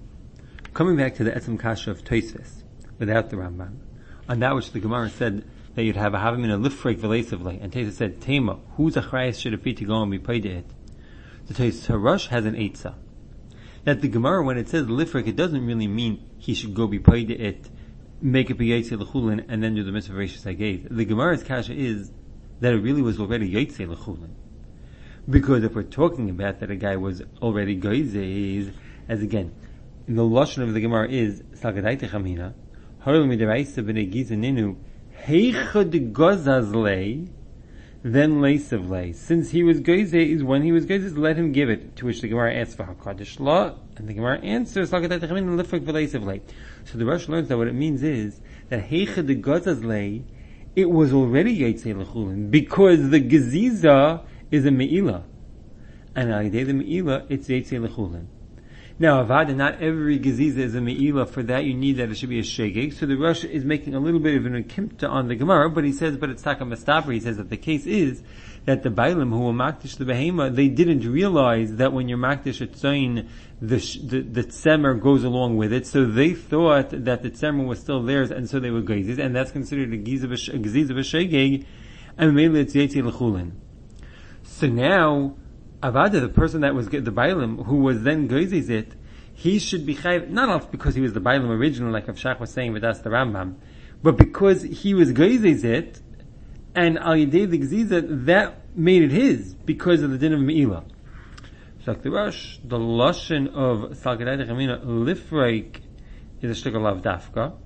Coming back to the etzem kasha of Tosfos, without the Rambam, on that which the Gemara said that you'd have a havamina lifreik v'leisivlei. And Taisa said, Tema, whose achrayas should it be to go and be paid it? The Taisa Harush has an eitzah. That the Gemara, when it says lifreik, it doesn't really mean he should go be paid it, make it be yaitse l'chulin, and then do the mitzvah reishis hagez. The Gemara's kasha is that it really was already yaitse l'chulin. Because if we're talking about that a guy was already goizes, as again, in the lashon of the Gemara is salgadaita chamina, harul midiraisa b'nei gizaninu heichad gozazlei, then leisavlei. Since he was goizes, when he was goizes, let him give it. To which the Gemara asks for hakadosh law, and the Gemara answers salgadaita chamina lifrik v'leisavlei. So the Rosh learns that what it means is that heichad gozazlei, it was already yaitse l'chulin because the geziza is a me'ilah. And al yedei the me'ilah, it's yaitse l'chulin. Now, avada, not every geziza is a me'ilah. For that, you need that it should be a shegeg. So the Rosh is making a little bit of an akimta on the Gemara, but he says, but it's taka mastaber. He says that the case is that the bailim who were makdish the behema, they didn't realize that when you're makdish a tzayin, the, the, the tzemer goes along with it. So they thought that the tzemer was still theirs, and so they were gezis, and that's considered a geziza of a shegeg, and mainly it's yaitse l'chulin. So now, avada, the person that was the bailim, who was then gezis it, he should be chayv, not only because he was the bailim original, like Avshach was saying with us, the Rambam, but because he was gezis it, and al yedei the geziza, that made it his, because of the din of me'ilah. So the Rosh, the lashon of salgadai chamina lifreik is a shtickle lav dafka,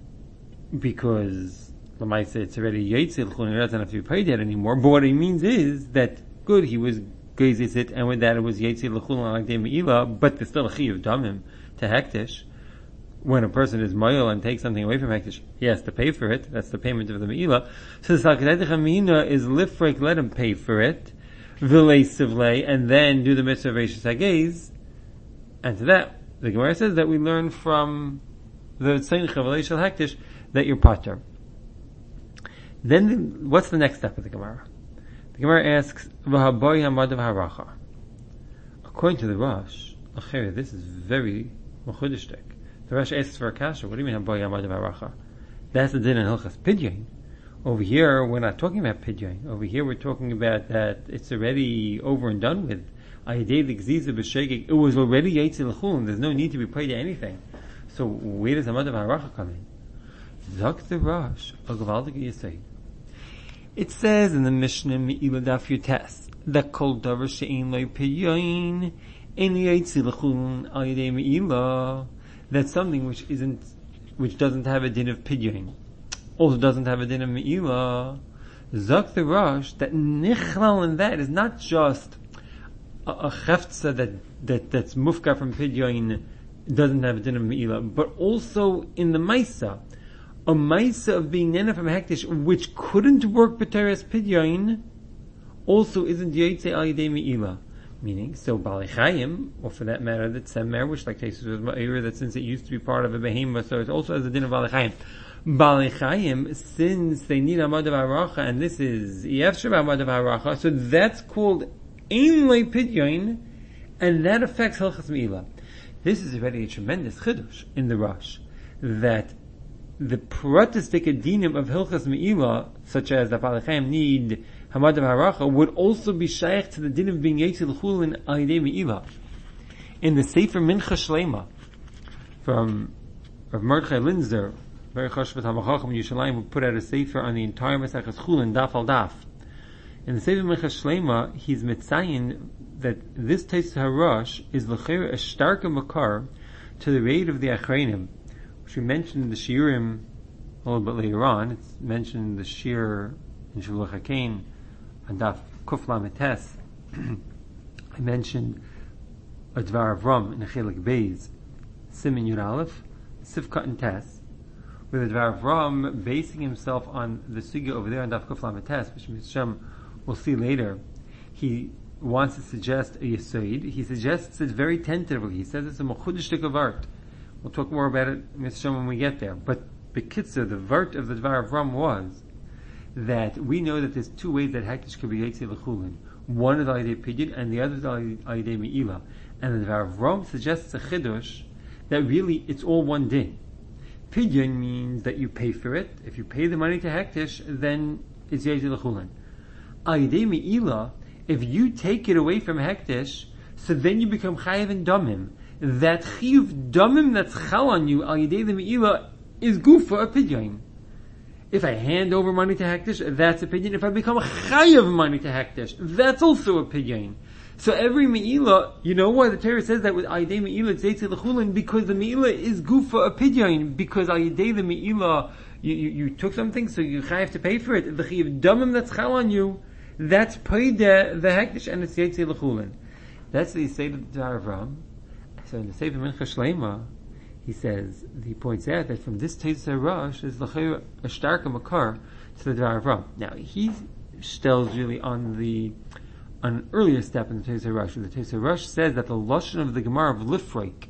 because l'maisa it's already yaitse l'chulin, it doesn't have to be paid yet anymore. But what it means is that good, he was gezis it, and with that it was yaitse l'chulin like de me'ilah, but there's still a chi of damim to hektish. When a person is moyel and takes something away from hektish, he has to pay for it. That's the payment of the me'ilah. So the salgadai chamina is lifreik, let him pay for it. V'lei sivlei, and then do the mitzvah of reishis hagez. And to that, the Gemara says that we learn from the tzeincha v'lei shel hektish that you're pater. Then, the, what's the next step of the Gemara? The Gemara asks, v'haboy hamadav haracha. According to the Rosh, this is very mechudishtik. The Rosh asks for a kasha. What do you mean haboy hamadav haracha? That's the din in Hilchas Pidyon. Over here, we're not talking about pidyon. Over here, we're talking about that it's already over and done with. It was already yaitse l'chulin. There's no need to be paid to anything. So where does Hamadav haracha come in? Zok the Rosh, a gewaltige yesod. It says in the Mishnah Me'ilah Daf Yutes that kol davar she'ein lo pidyon ein yaitse l'chulin al yedei me'ilah. That's something which isn't, which doesn't have a din of pidyon, also doesn't have a din of me'ilah. Zok the Rosh, that nichlal in that is not just a, a cheftza that, that, that's mufka from pidyon, doesn't have a din of me'ilah, but also in the maisa, a maisa of being nena from hektish, which couldn't work b'teres pidyon, also isn't yaitse al yedei me'ilah. Meaning, so Balei Chayim, or for that matter, the Tzemer, which like Tesis was Ma'ira, that since it used to be part of a behemoth, so it also has a din of Balei Chayim. Balei Chayim, since they need Hamadav haracha, and this is Yefshar Hamadav haracha, so that's called Ein Lei Pidyon, and that affects Hilchas Me'ilah. This is already a tremendous chidush in the Rosh, that the pratistic adinim of Hilchas Me'ilah, such as the Balei Chayim need Hamadav haracha, would also be shaykh to the din of being yaitse l'chulin al yedei me'ilah. In the Sefer Mincha Shleima, from Rav Mordechai Linzer, very chashvat hamachacham in Yerushalayim, who put out a sefer on the entire Masechus Chulin, daf al daf. In the Sefer Mincha Shleima, he's mitzayin that this Teis Harash is l'cheira a starker makar to the raid of the Achreinim, which we mentioned in the Shiurim a little bit later on. It's mentioned in the Shir in Shulach HaKain, and Daf Kuf Lamed Tes. I mentioned a Dvar Avram in a Chelik Beis, Simin Yud Aleph, Sivkat and Tes, with a Dvar Avram basing himself on the Sugya over there on Daf Kuf Lamed Tes, which Misham we'll see later. He wants to suggest a Yesod. He suggests it very tentatively. He says it's a Mechudesh of art. We'll talk more about it, Misham, when we get there. But Bekitzer, the vart of the Dvar Avram was that we know that there's two ways that hektish could be yaitse l'chulin. One is al yedei pidyon, and the other is al yedei me'ilah. And the Dvar Avram suggests a chidush that really it's all one din. Pidyon means that you pay for it. If you pay the money to Hektish, then it's Yaitzei L'Chulin. Ayidei Me'ila, if you take it away from Hektish, so then you become Chayiv and Damim. That Chiyuv Damim that's Chal on you, Ayidei Me'ila, is Gufa a Pidyon. If I hand over money to Hektish, that's a Pidyon. If I become a Chayiv money to Hektish, that's also a Pidyon. So every Me'ila, you know why the Torah says that with Ayidei Me'ila it's Yaitzei L'Chulin? Because the Me'ila is Gufa a Pidyon. Because Ayidei the Me'ila, you, you, you took something, so you have to pay for it. The Chiyuv Damim that's Chal on you, that's Paideh the Hektish, and it's Yaitzei L'Chulin. That's the Yisei of the Avram. So in the Sefer Mincha Shleima, he says, he points out that from this Teisei Rosh is l'chayr a starka makar to the Dvar Avram. Now he stells really on the on an earlier step in the Teisei Rosh. The Teisei Rosh says that the lashon of the Gemara of Lifreik,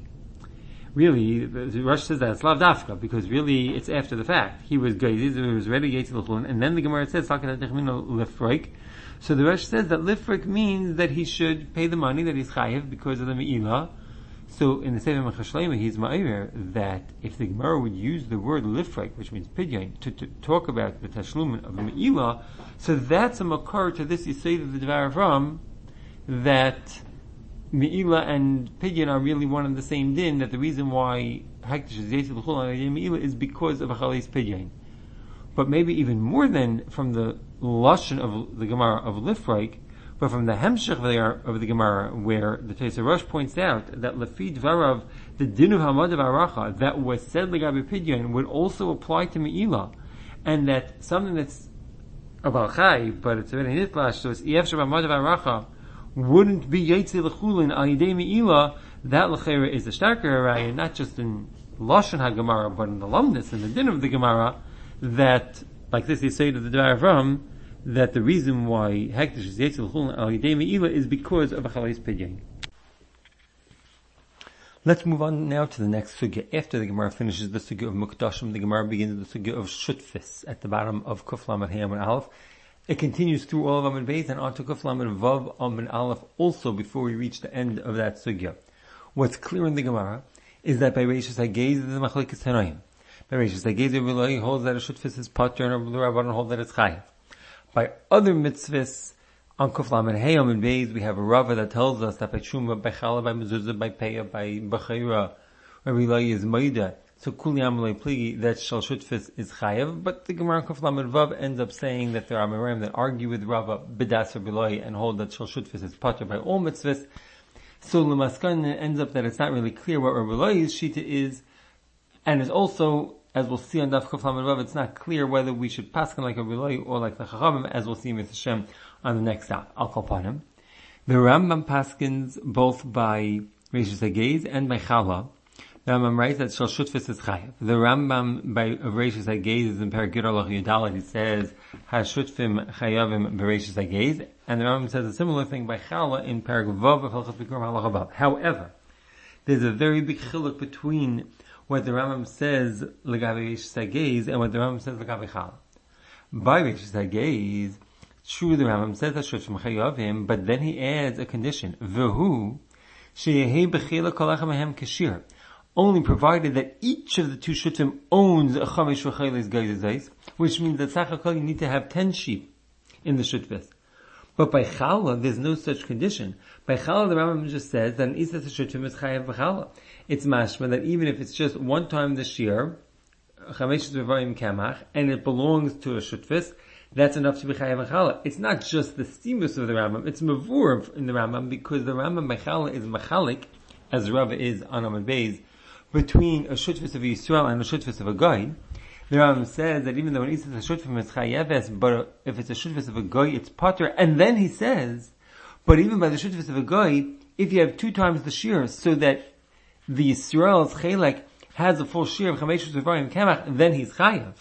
really the Rosh says that it's lav dafka because really it's after the fact. He was geiziz, he was ready Yaitzei L'Chulin, and then the Gemara says Lifreik. So the Rosh says that Lifreik means that he should pay the money that he's chayiv because of the Me'ilah. So in the Sefer Mincha Shleima, he's ma'ir that if the Gemara would use the word lifreik, which means pidyon, to, to talk about the tashlumin of the Me'ilah, so that's a makar to this Yisod of the Dvar Avram, that Me'ilah and pidyon are really one and the same din, that the reason why Hektish is Yaitzei L'Chulin on Me'ilah is because of a Chaleis pidyon. But maybe even more than from the lashon of the Gemara of lifreik, but from the Hemshech of the Gemara, where the Teisei Rosh points out that Lefi Dvarav, the din of Hamad of Aracha, that was said L'gabi Pidyon, would also apply to Me'ilah, and that something that's about Chai, but it's already Nitlash, so it's Ef Shabbat Hamad of Aracha, wouldn't be Yaitzei L'Chulin al Yidei Me'ilah. That L'chera is a starker array, not just in Lashon HaGemara, but in the Lamnis, in the din of the Gemara, that, like this is said of the Dvar Avram, that the reason why Hektish is Yaitzei L'Chulin al Yidei Me'ilah is because of a Chaleis Pidyon. Let's move on now to the next sugya. After the Gemara finishes the sugya of Mukdashim, the Gemara begins the sugya of Shutfis at the bottom of Kuf Lamed Hey Amud Aleph. It continues through all of Amud Beis and on to Kuf Lamed Vav Amud Aleph also before we reach the end of that sugya. What's clear in the Gemara is that by Reishis HaGeiz is the Machlekes Tanoim. By Reishis HaGeiz, Rabbi holds that a Shutfis is Pater and Rabbi Rabbanan holds that it's Chayav. By other mitzvahs, on Kuf Lamed Hey Amud Beis, we have a Rava that tells us that by Shuma, by Chala, by Mezuzah, by Peah, by Bechira, Rabbi Lai is Maida, so Kuli Amalei Pligi, that Shal Shutfis is Chayav, but the Gemara Kuf Lamed Vav ends up saying that there are Merim that argue with Rava, B'das Rabbi Lai, and hold that Shal Shutfis is Pater by all mitzvahs. So L'maskan ends up that it's not really clear what Rabbi Lai's Shita is, and is also, as we'll see on Daf Kuf Lamed Vav, it's not clear whether we should paskin like a Relay or like the Chachamim, as we'll see with Hashem on the next stop. I'll call upon him. The Rambam paskins both by Reishis HaGeiz and by Chala. The Rambam writes that Shal Shutfis is Chayav. The Rambam by Reishis HaGeiz is in Perek Gid Alach Yudalet. He says HaShutfim Chayavim Bereishis HaGeiz, and the Rambam says a similar thing by Chala in Perek Vav of Hilchos Bikurim Halach Vav. However, there's a very big chiluk between what the Rambam says L'gavi Reishis HaGeiz and what the Rambam says L'gavi Chala. By Reishis HaGeiz, true, the Rambam says that Shutfim Chayavim, but then he adds a condition: V'hu sheyehei b'chila kol echad mehem kashir. Only provided that each of the two Shutfim owns a chamesh v'chayles geizes, which means that Sachakol you need to have ten sheep in the Shutfis. But by Chala, there's no such condition. By Chala, the Rambam just says that an Isas Shutfim is Chayav b'Chala. It's mashma that even if it's just one time this year, chamesh v'vayim kamach, and it belongs to a Shutfis, that's enough to be Chayav b'Chala. It's not just the stimus of the Rambam, it's mavur in the Rambam, because the Rambam by Chala is machalik, as Rava is on Amud Beis, between a Shutfis of Yisrael and a Shutfis of a Goy. The Rambam says that even though an Isas Shutfim is Chayaves, but if it's a Shutfis of a Goy, it's Potter. And then he says, but even by the Shutfis of a Goy, if you have two times the shear, so that the Yisrael's Chelek has a full shear of Chamesh Zavarim Kamach, then he's Chayav.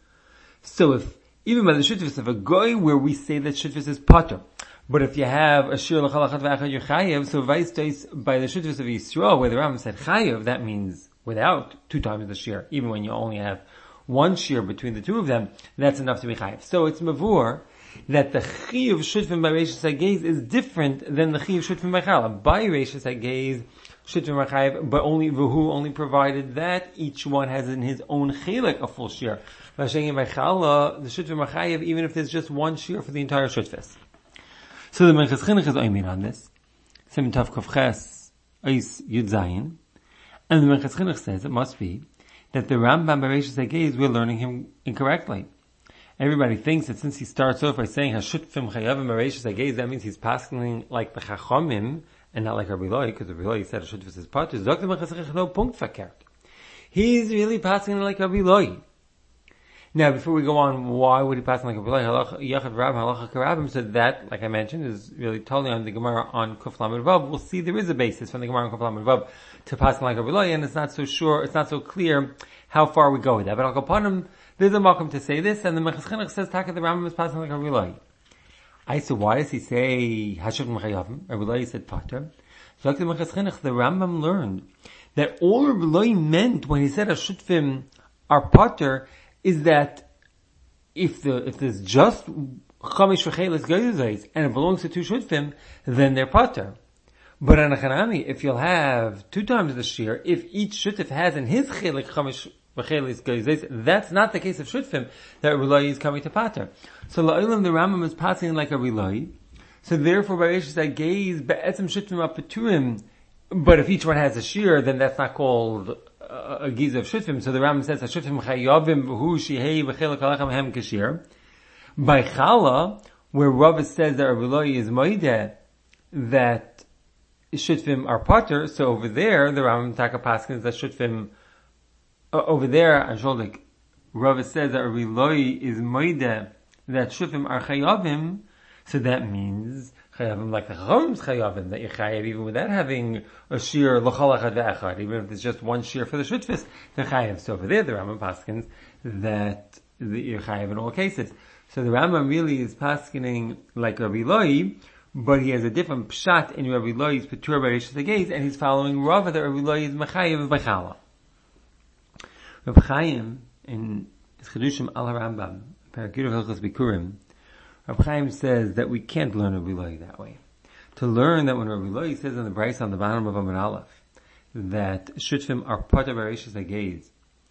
So if, even by the Shutfis of a Goy, where we say that Shutfis is Potter, but if you have a shear l'chalachat v'achad you're Chayav, so vice by the Shutfis of Yisrael, where the Rambam said Chayav, that means without two times the shear, even when you only have one shear between the two of them, that's enough to be chayav. So it's mavur that the chiyuv shutfim by Reishis HaGeiz is different than the chiyuv shutfim by Chala. By Reishis HaGeiz, Shutfim are chayiv, but only who only provided that each one has in his own chelik a full shir. By saying by chala, the shutfim are chayiv even if there's just one shir for the entire shutfis. So the Menchas Chinuch is oimin on this. Sim Tav Kaf Ches Eis Yud Zayin, and the Menchas Chinuch says it must be that the Rambam Bereishis Hageiz we're learning him incorrectly. Everybody thinks that since he starts off by saying Hashutfim Chayavim Bereishis Hageiz, that means he's passing like the Chachomim and not like Rabbi Loi, because Rabbi Loi said Hashutfis is part. Is Doctor Menchas Chinuch no punkt verkehrt. He's really passing like Rabbi Loi. Now, before we go on, why would he pass like a Rabbi Yachad Rab Halacha Karabim? So that, like I mentioned, is really totally on the Gemara on Kuf Lamed Vav. We'll see there is a basis from the Gemara on Kuf Lamed Vav to pass like a Rabbi, and it's not so sure, it's not so clear how far we go with that. But I'll go upon him. There's a makom to say this, and the Menchas Chinuch says Taka the Rambam is passing like a Rabbi. I so why does he say Hashutfim Chayavim? Rabbi said Pater. So like the Menchas Chinuch, the Rambam learned that all Rabbi meant when he said Hashutfim are Pater is that if the if there's just chamish v'cheles geizos and it belongs to two shutfim, then they're pater. But on a chanami, if you'll have two times the shir, if each shutf has in his chelik chamish v'cheles geizos, that's not the case of shutfim that Relai is coming to pater. So la'olam the Rambam is passing like a Relai. So therefore, by Rishis Hageiz be'etzem shutfim apaturim. But if each one has a shir, then that's not called a giza of shutfim. So the Rambam says, "Shutfim chayavim v'hu shehei v'chelak alachem hem kashir." By chala, where Rav says that Rabbi Loi is moideh that shutfim are pater, so over there the Rambam taka paskins that shutfim uh, over there. Ansholik, Rav says that Rabbi Loi is moideh that shutfim are chayavim. So that means chayavim like the chachom's chayavim, that you're chayav even without having a shir l'chol echad ve'echad, even if there's just one shir for the shutfis, they're chayav. So over there, the Rambam paskins that you're chayav in all cases. So the Rambam really is paskining like Rabbi Loi, but he has a different pshat in Rabbi Loi's Petur Bereishis Hageiz, and he's following Rav that Rabbi Loi is mechayav b'chala. Reb Chaim in his Chedushim al Rambam, Parakir of Hilchos Bikurim, Reb Chaim says that we can't learn Rabbi Loi that way. To learn that when Rabbi Loi says in the Bryce on the bottom of Amud Aleph that shutfim are part of Bereishis Hageiz,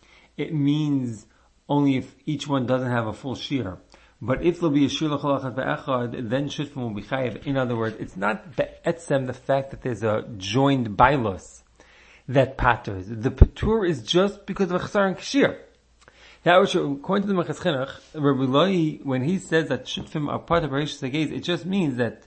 it means only if each one doesn't have a full shir. But if there'll be a shir l'chol echad ve'echad, then shutfim will be chayiv. In other words, it's not be'etzem the fact that there's a joined bailos that patters. The patur is just because of a chasar and kashir. Now, according to the Menchas Chinuch, Rabbi Loi, when he says that shutfim are part of Bereishis Hageiz, it just means that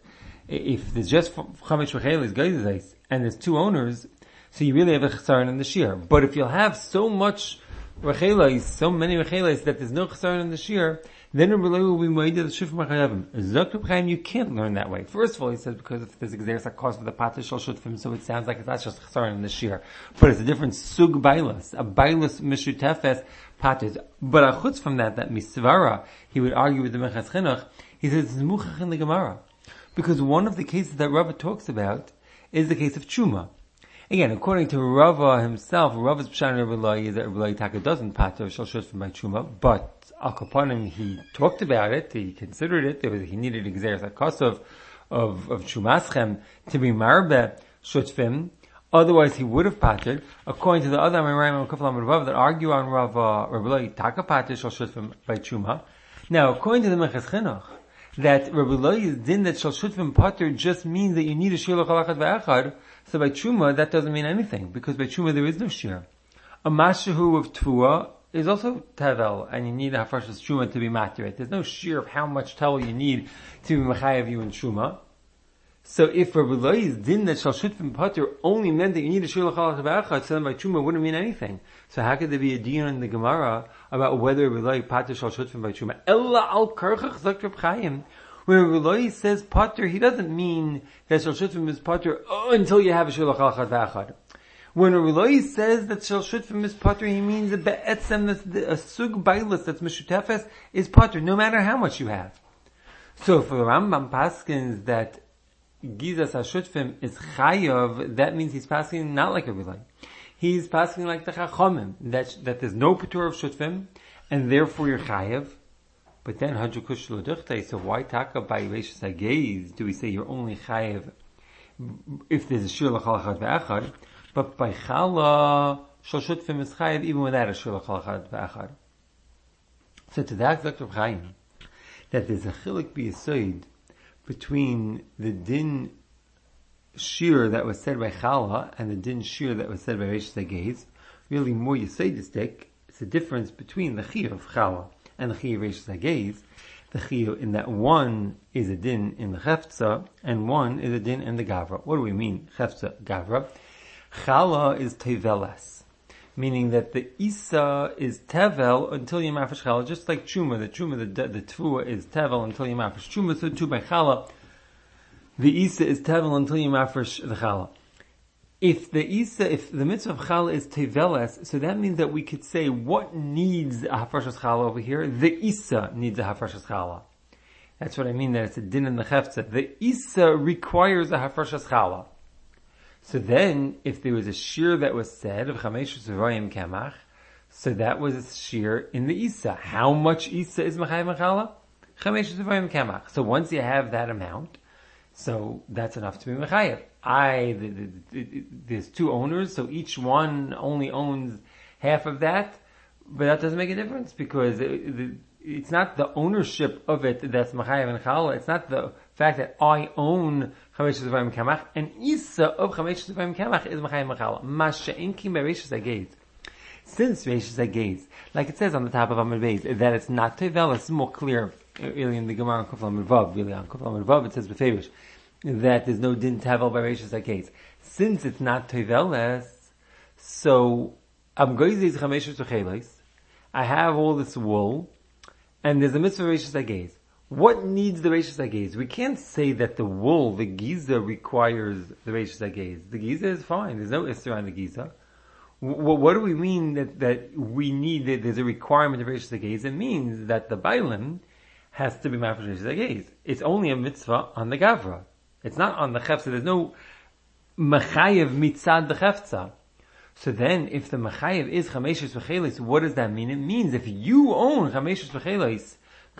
if there's just chamish v'cheles geizos and there's two owners, so you really have a chesaron in the shir. But if you'll have so much v'cheles, so many v'cheles that there's no chesaron in the shir, then Rabbi Loi will be made to the shutfim chayavim. Zok Reb Chaim, you can't learn that way. First of all, he says because if there's exeris hakos for the pater shel shutfim, so it sounds like it's not just chesaron in the shir, but it's a different sug bailas, a bailas mishutefes paters. But a chutz from that, that misvara, he would argue with the Menchas Chinuch. He says it's muchach in the Gemara, because one of the cases that Rava talks about is the case of Truma. Again, according to Rava himself, Rava's pshat in Rabbi Loi is that Rabbi Loi taka doesn't pater shel shutfim by Truma, but al kaponim he talked about it, he considered it. There was he needed exeris hakos of of of Trumaschem to be marbe shutfim. Otherwise, he would have patered. According to the other Amoraim and Kuf Lamed Vav that argue on Rav uh, Rabbi Loi taka pater shel shutfim by Truma. Now, according to the Menchas Chinuch, that Rabbi Loi's din that shel shutfim pater just means that you need a shir l'chol echad ve'echad. So by Truma, that doesn't mean anything, because by Truma there is no shir. A mashahu of Tua is also Tevel, and you need a Hafrashas Truma to be matirate. There's no shir of how much Tevel you need to be mechayev you in Truma. So if Rabbi Loi's din that shel shutfim pater only meant that you need a shir l'chol echad ve'echad, so then by Truma wouldn't mean anything. So how could there be a din in the Gemara about whether Rabbi Loi pater shel shutfim by Truma? Ella al karchach zok Reb Chaim. When Rabbi Loi says pater, he doesn't mean that shel shutfim is pater oh, until you have a shir l'chol echad ve'echad. When Rabbi Loi says that shel shutfim is pater, he means that be'etzem, a sug bailas that's meshutefes is pater, no matter how much you have. So for the Rambam paskins that gizas hashutfim is chayav, that means he's pasking not like Rabbi Loi. He's pasking like the chachomim, that that there's no patur of shutfim, and therefore you're chayav. But then hajukush l'duchte, so why taka by Bereishis Hageiz do we say you're only chayav if there's a shir l'chol echad ve'echad? But by chala, shal shutfim is chayiv even without a shir l'chol echad v'achad. So to that Doctor Chaim, that there's a chilik b'yisoid between the din shir that was said by chala and the din shir that was said by Reish Zagez. Really more yisoidistic, it's the difference between the chiyuv of chala and the chiyuv of Reish Zagez. The chiyuv in that one is a din in the chefza and one is a din in the gavra. What do we mean, chefza, gavra? Chala is tevelas, meaning that the isa is tevel until you mafresh chala, just like truma. The truma, the the tfua is tevel until you mafresh truma. So too by chala, the isa is tevel until you mafresh the chala. If the isa, if the mitzvah of chala is tevelas, so that means that we could say what needs a hafrashas chala over here. The isa needs a hafrashas chala. That's what I mean. That it's a din in the chefza. The isa requires a hafrashas chala. So then, if there was a shir that was said of Chamesh Zevayim Kamach, so that was a shir in the Isa. How much Isa is Machayev Machala? Chamesh Zevayim Kamach. So once you have that amount, so that's enough to be Machayev. I, the, the, the, there's two owners, so each one only owns half of that, but that doesn't make a difference because it, the, it's not the ownership of it that's Machayev and Chala. It's not the fact that I own Chamesh Zevayim Kamach, and Isa of Chamesh Zevayim Kamach is Machayev and Chala. Masha'in ki Reish Zagez. Since Reish Zagez, like it says on the top of Amud Beis, that it's not Tevel, it's more clear, really in the Gemara on Kuf Lamed Vav, really on Kuf Lamed Vav, it says Beferish, that there's no din Tevel by Reish Zagez. Since it's not Teveles, so I'm going to these Chamesh Zevayim, I have all this wool, and there's a mitzvah Reish Zagez. What needs the Reish Zagez? We can't say that the wool, the giza, requires the Reish Zagez. The giza is fine. There's no issur on the giza. W- what do we mean that, that we need, that there's a requirement of Reish Zagez? It means that the bailim has to be mafresh Reish Zagez. It's only a mitzvah on the gavra. It's not on the chefza. There's no machayev mitzad the chefza. So then, if the machayev is chameshes v'chelis, what does that mean? It means if you own chameshes v'chelis,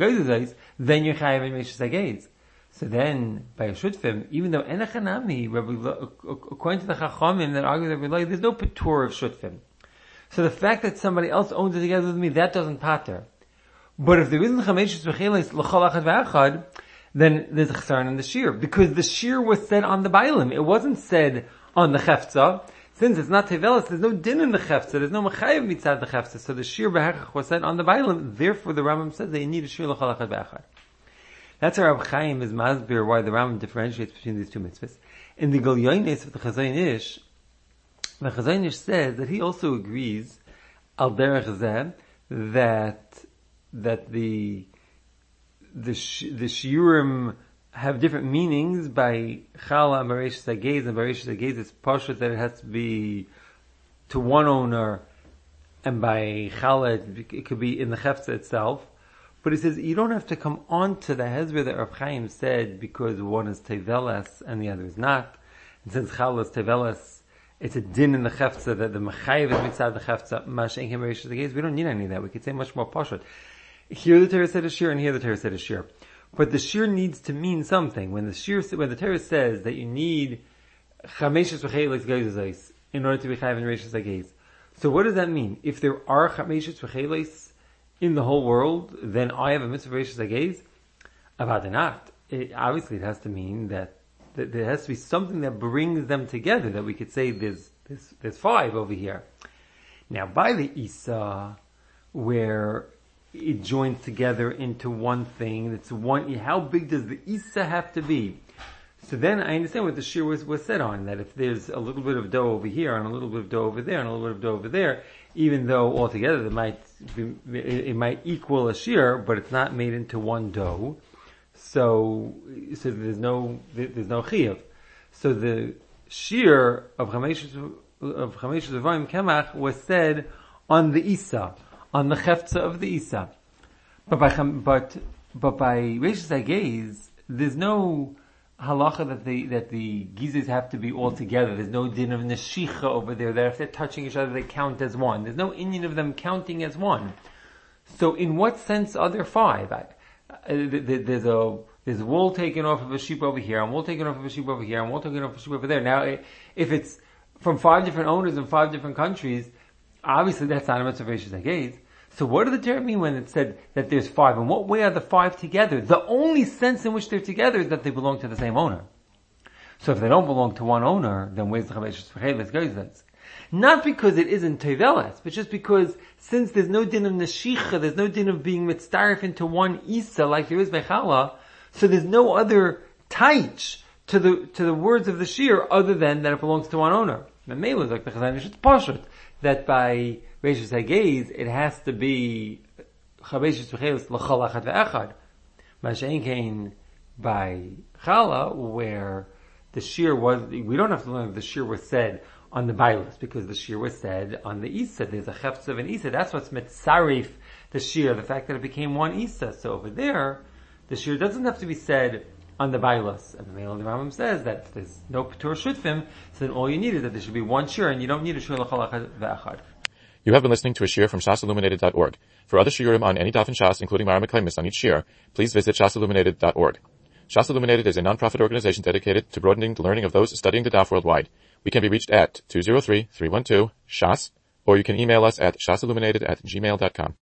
then you're chayav in Reish Zagez. So then, by a shutfim, even though enachanami, according to the chachamim that argue that we like, there's no patur of shutfim. So the fact that somebody else owns it together with me, that doesn't pater. But if there isn't chameshes v'chelis l'chol achad v'achad, then there's a chsaron in the shir, because the shir was said on the bailim. It wasn't said on the chefza. Since it's not tevelis, there's no din in the chefza, there's no mechayev mitzad the chefza, so the shir b'hachach was said on the bailim, therefore the Rambam says that you need a shir l'chol achad b'achad. That's how Rab Chaim is masbir why the Rambam differentiates between these two mitzvahs. In the Gol Yonis of the Chazon Ish, the Chazon Ish says that he also agrees, al derech zeh, that, that the, the, sh- the shiurim have different meanings. By Chala and Reish Zagez, and by Reish Zagez it's pashut that it has to be to one owner, and by Chala it, it could be in the chefza itself. But he says you don't have to come on to the hezbollah that Rav Chaim said because one is tevelas and the other is not. And since Chala is tevelas, it's a din in the chefza that the mechayev is mitzad the chefza. Mashen kim Reish Zagez. We don't need any of that. We could say much more pashut. Here the Torah said a shir, and here the Torah said a shir. But the shir needs to mean something. When the shir, when the Torah says that you need chameshes v'chelis geizos in order to be chayav in Reish Zagez, so what does that mean? If there are chameshes v'chelis in the whole world, then I have a mitzvah Reish Zagez? About not. It, obviously, it has to mean that, that there has to be something that brings them together. That we could say there's there's, there's five over here. Now, by the Isa, where it joins together into one thing. It's one. How big does the Isa have to be? So then I understand what the shir was, was said on, that if there's a little bit of dough over here and a little bit of dough over there and a little bit of dough over there, even though altogether it might be, it might equal a shir, but it's not made into one dough. So, so there's no, there's no chiyuv. So the shir of Chamesh of Chamesh Zevayim Kamach was said on the Isa, on the chefza of the Isa. But by, but, but by Reish Zagez, there's no halacha that the, that the gizes have to be all together. There's no din of neshicha over there, that if they're touching each other, they count as one. There's no Indian of them counting as one. So in what sense are there five? I, uh, there's a, there's wool taken off of a sheep over here, and wool taken off of a sheep over here, and wool taken off of a sheep over there. Now, if it's from five different owners in five different countries, obviously that's not a mitzvah of Reishis Hagez. So what did the Torah mean when it said that there's five? In what way are the five together? The only sense in which they're together is that they belong to the same owner. So if they don't belong to one owner, then where's the Chaveshis V'cheles? Not because it isn't Teveles, but just because since there's no din of Neshicha, there's no din of being mitzdarif into one Isa like there is by Chala, so there's no other taich to the, to the words of the Shir other than that it belongs to one owner. The Mela is like the Chazan Ish Pashut, that by Reishis Hagez, it has to be Chaveshis V'cheles l'chal achad ve'echad. Mashein Kain by Chala, where the Shir was, we don't have to learn if the Shir was said on the Bailas, because the Shir was said on the Isa. There's a Chefz of an Isa. That's what's mitzarif the Shir, the fact that it became one Isa. So over there, the Shir doesn't have to be said on the Bailas. And the Meil the Rambam says that there's no Patur Shutfim, so then all you need is that there should be one Shir, and you don't need a Shir l'chal achad ve'achad. You have been listening to a shir from shas illuminated dot org. For other shiurim on any daf in Shas, including Mara Mekaymis on each shir, please visit shas illuminated dot org. Shas Illuminated is a non-profit organization dedicated to broadening the learning of those studying the daf worldwide. We can be reached at two zero three, three one two, S H A S, or you can email us at shasilluminated at gmail dot com.